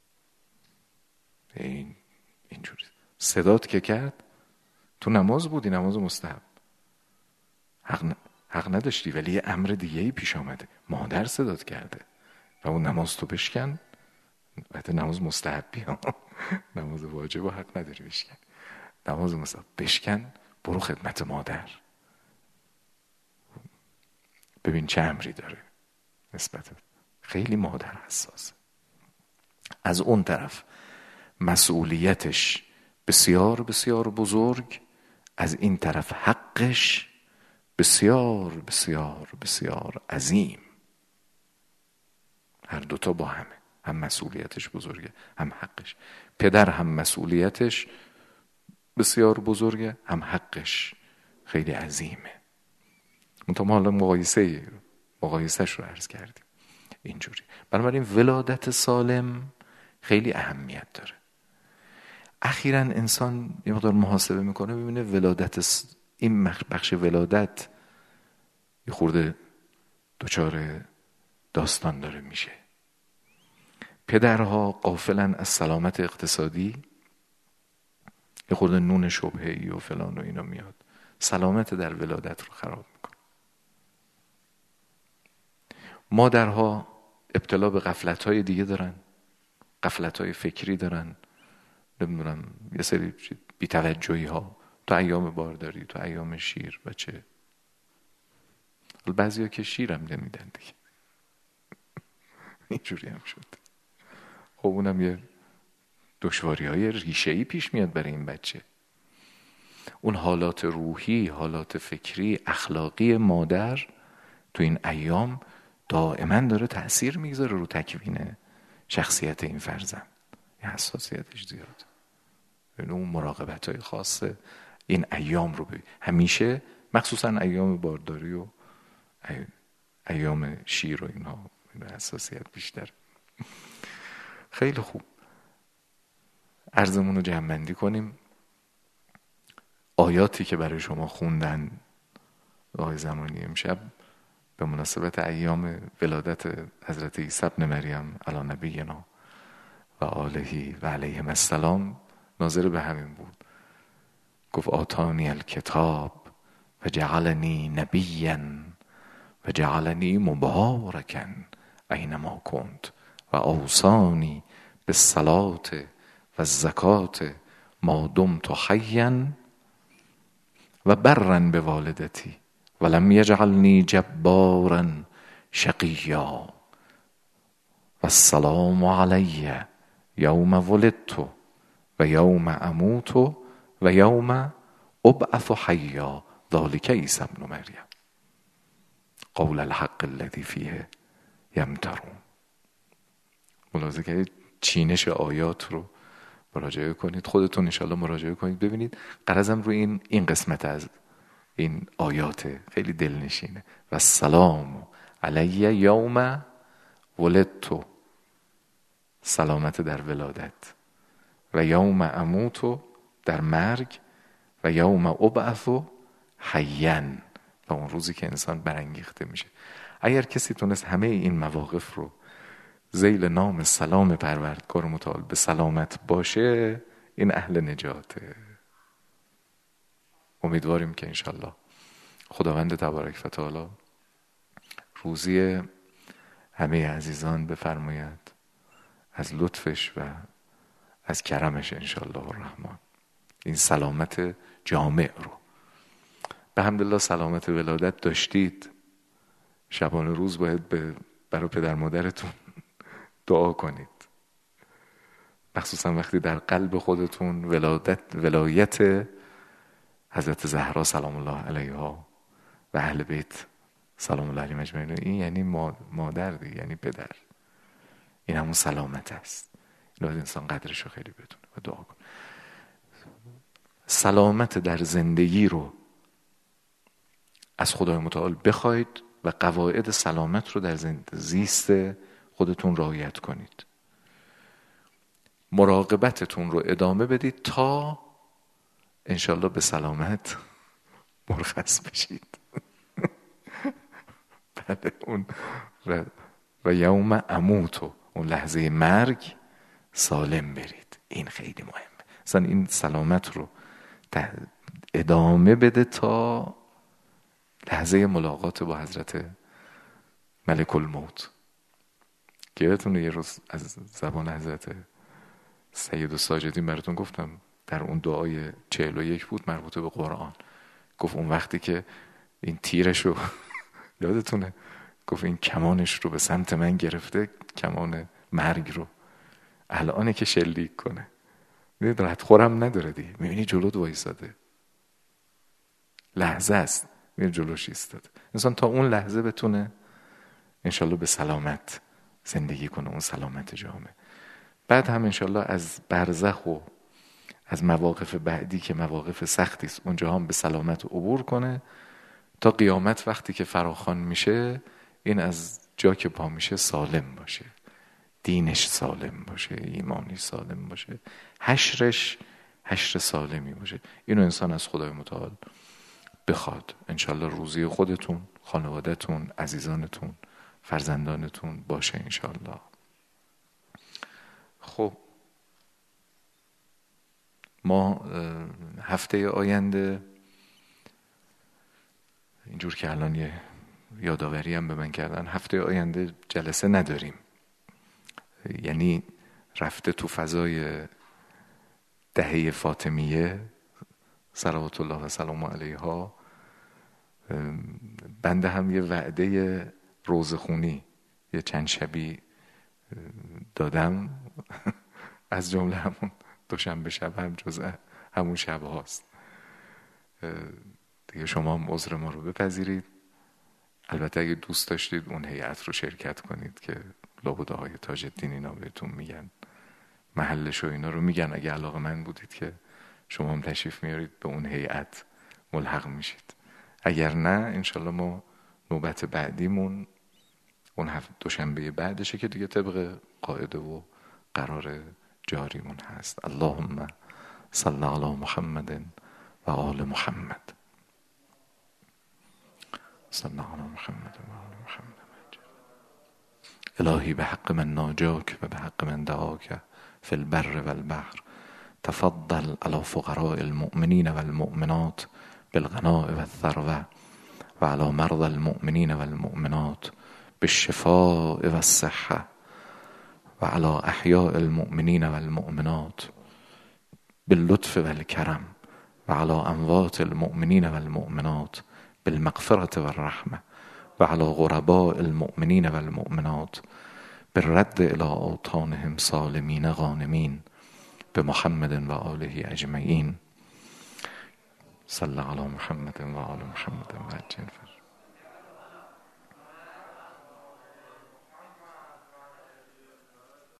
این اینجوری صدات که کرد، تو نماز بودی، نماز مستحب، حق, ن... حق نداشتی، ولی یه امر دیگه ای پیش آمده، مادر صدات کرده و اون نماز تو بشکن. بعد نماز مستحبی ها، نماز واجب و حق نداری بشکن، نماز مستحب بشکن، برو خدمت مادر. ببین چه امری داره نسبت، خیلی مادر حساسه. از اون طرف مسئولیتش بسیار بسیار بزرگ، از این طرف حقش بسیار بسیار بسیار عظیم. هر دوتا با همه، هم مسئولیتش بزرگه هم حقش. پدر هم مسئولیتش بسیار بزرگه هم حقش خیلی عظیمه. منتها ما حالا مقایسه مقایسهش رو عرض کردیم اینجوری. بنابراین ولادت سالم خیلی اهمیت داره. اخیراً انسان یه مقدار محاسبه میکنه، ببینه ولادت س... این بخش ولادت یه خورده دچار داستان داره میشه. پدرها غافلن از سلامت اقتصادی، یه خورده نون شبهه‌ای و فلان و اینا میاد، سلامت در ولادت رو خراب میکنه. مادرها ابتلا به غفلت‌های دیگه دارن، غفلت‌های فکری دارن، نمیدونم یه سری بی‌توجهی ها تو ایام بارداری، تو ایام شیر بچه، بعضی ها که شیر هم نمیدن دیگه، اینجوری هم شد. خب اونم یه دشواری های ریشه‌ای پیش میاد برای این بچه. اون حالات روحی، حالات فکری، اخلاقی مادر تو این ایام دائما داره تأثیر میگذاره رو تکوین شخصیت این فرزند. یه حساسیتش زیاد، اون مراقبت های خاصه این ایام رو ببین. همیشه مخصوصا ایام بارداری و ای... ایام شیر و اینها حساسیت بیشتر. خیلی خوب، عرضمون رو جمع‌بندی کنیم. آیاتی که برای شما خوندن آقای زمانی امشب به مناسبت ایام ولادت حضرت عیسی ابن مریم علی نبینا و آله و علیهم السلام ناظر به همین بود. گفت آتانی الکتاب و جعلنی نبیا و جعلنی مبارکا اینما کنت و اوصانی بالصلاة و الزکاة ما دمت حیا و برا بوالدتی ولم یجعلنی جبارا شقیا و السلام علی یوم ولدت و یوم اموت و یوم ابعث حیا ذلک عیسی ابن مریم قول الحق الذی فیه یمترون. ملاحظه که چینش آیات رو مراجعه کنید، خودتون انشالله مراجعه کنید ببینید. غرضم روی این این قسمت از این آیات خیلی دلنشینه. و السلام علی یوم ولدت، سلامت در ولادت، و یوم اموت، در مرگ، و یوم ابعث حیا، و اون روزی که انسان برانگیخته میشه. اگر کسی تونست همه این مواقف رو ذیل نام سلام پروردگار متعال به سلامت باشه، این اهل نجاته. امیدواریم که انشالله خداوند تبارک و تعالی روزی همه عزیزان بفرماید از لطفش و از کرمش انشاءالله الرحمن. این سلامت جامع رو به حمدالله سلامت ولادت داشتید، شبانه روز باید به برای پدر مادرتون دعا کنید، مخصوصا وقتی در قلب خودتون ولادت ولایت حضرت زهرا سلام الله علیها و اهل بیت سلام الله علیهم اجمعین، این یعنی مادر دیگه، یعنی پدر. این همون سلامت است. این باید انسان قدرش رو خیلی بدونه و دعا کنه. سلامت در زندگی رو از خدای متعال بخواید و قواعد سلامت رو در زیست خودتون رعایت کنید. مراقبتتون رو ادامه بدید تا انشالله به سلامت مرخص بشید. بله اون و, و یوم اموتو، اون لحظه مرگ سالم برید. این خیلی مهمه. اصلا این سلامت رو ادامه بده تا لحظه ملاقات با حضرت ملک الموت. که یادتونه یه روز از زبان حضرت سید الساجدین براتون گفتم در اون دعای چهل و یک بود مربوط به قرآن، گفت اون وقتی که این تیرش رو یادتونه گفت این کمانش رو به سمت من گرفته، کمان مرگ رو، الانه که شلیک کنه، میدونی رد خورم نداره دیگه، میبینی جلوت وایساده، لحظه است، میبینی جلوش ایستاده. انسان تا اون لحظه بتونه انشالله به سلامت زندگی کنه، اون سلامت جامع. بعد هم انشالله از برزخ و از مواقف بعدی که مواقف سختی است اونجا هم به سلامت عبور کنه تا قیامت وقتی که فراخوان میشه این از جا که پا میشه سالم باشه، دینش سالم باشه، ایمانش سالم باشه، حشرش حشر سالمی باشه. اینو انسان از خدای متعال بخواد. انشالله روزی خودتون، خانوادهتون، عزیزانتون، فرزندانتون باشه انشالله. خب ما هفته آینده اینجور که الان یه یادآوری هم به من کردن، هفته آینده جلسه نداریم، یعنی رفته تو فضای دهه فاطمیه صلوات الله و سلام علیها. بنده هم یه وعده روزخونی یه چند شبی دادم از جمله همون دوشنبه شب هم جزء همون شب هاست دیگه. شما هم عذر ما رو بپذیرید. البته اگه دوست داشتید اون هیئت رو شرکت کنید که لابد آقای تاج الدین اینا بهتون میگن محلش و اینا رو میگن، اگه علاقه من بودید که شما هم تشریف میارید به اون هیئت ملحق میشید. اگر نه انشالله ما نوبت بعدیمون اون هفته دوشنبه بعدشه که دیگه طبق قاعده و قرار جاریمون هست. اللهم صل علی محمد و آل محمد. صل علی محمد و آل محمد. الهی به حق من ناجاک و به حق من دعاک فی البر و البحر تفضل علی فقراء المؤمنین و المؤمنات بالغناء و الثروة و علی مرضى المؤمنین و المؤمنات بالشفاء و الصحة و علی احیاء المؤمنین و المؤمنات باللطف و الکرم و علی اموات المؤمنین و المؤمنات بالمغفرة و الرحمة و علی غرباء المؤمنین و المؤمنات بالرد الى اوطانهم سالمین غانمین بمحمد و آله اجمعین. صلی علی محمد و آل محمد و عجل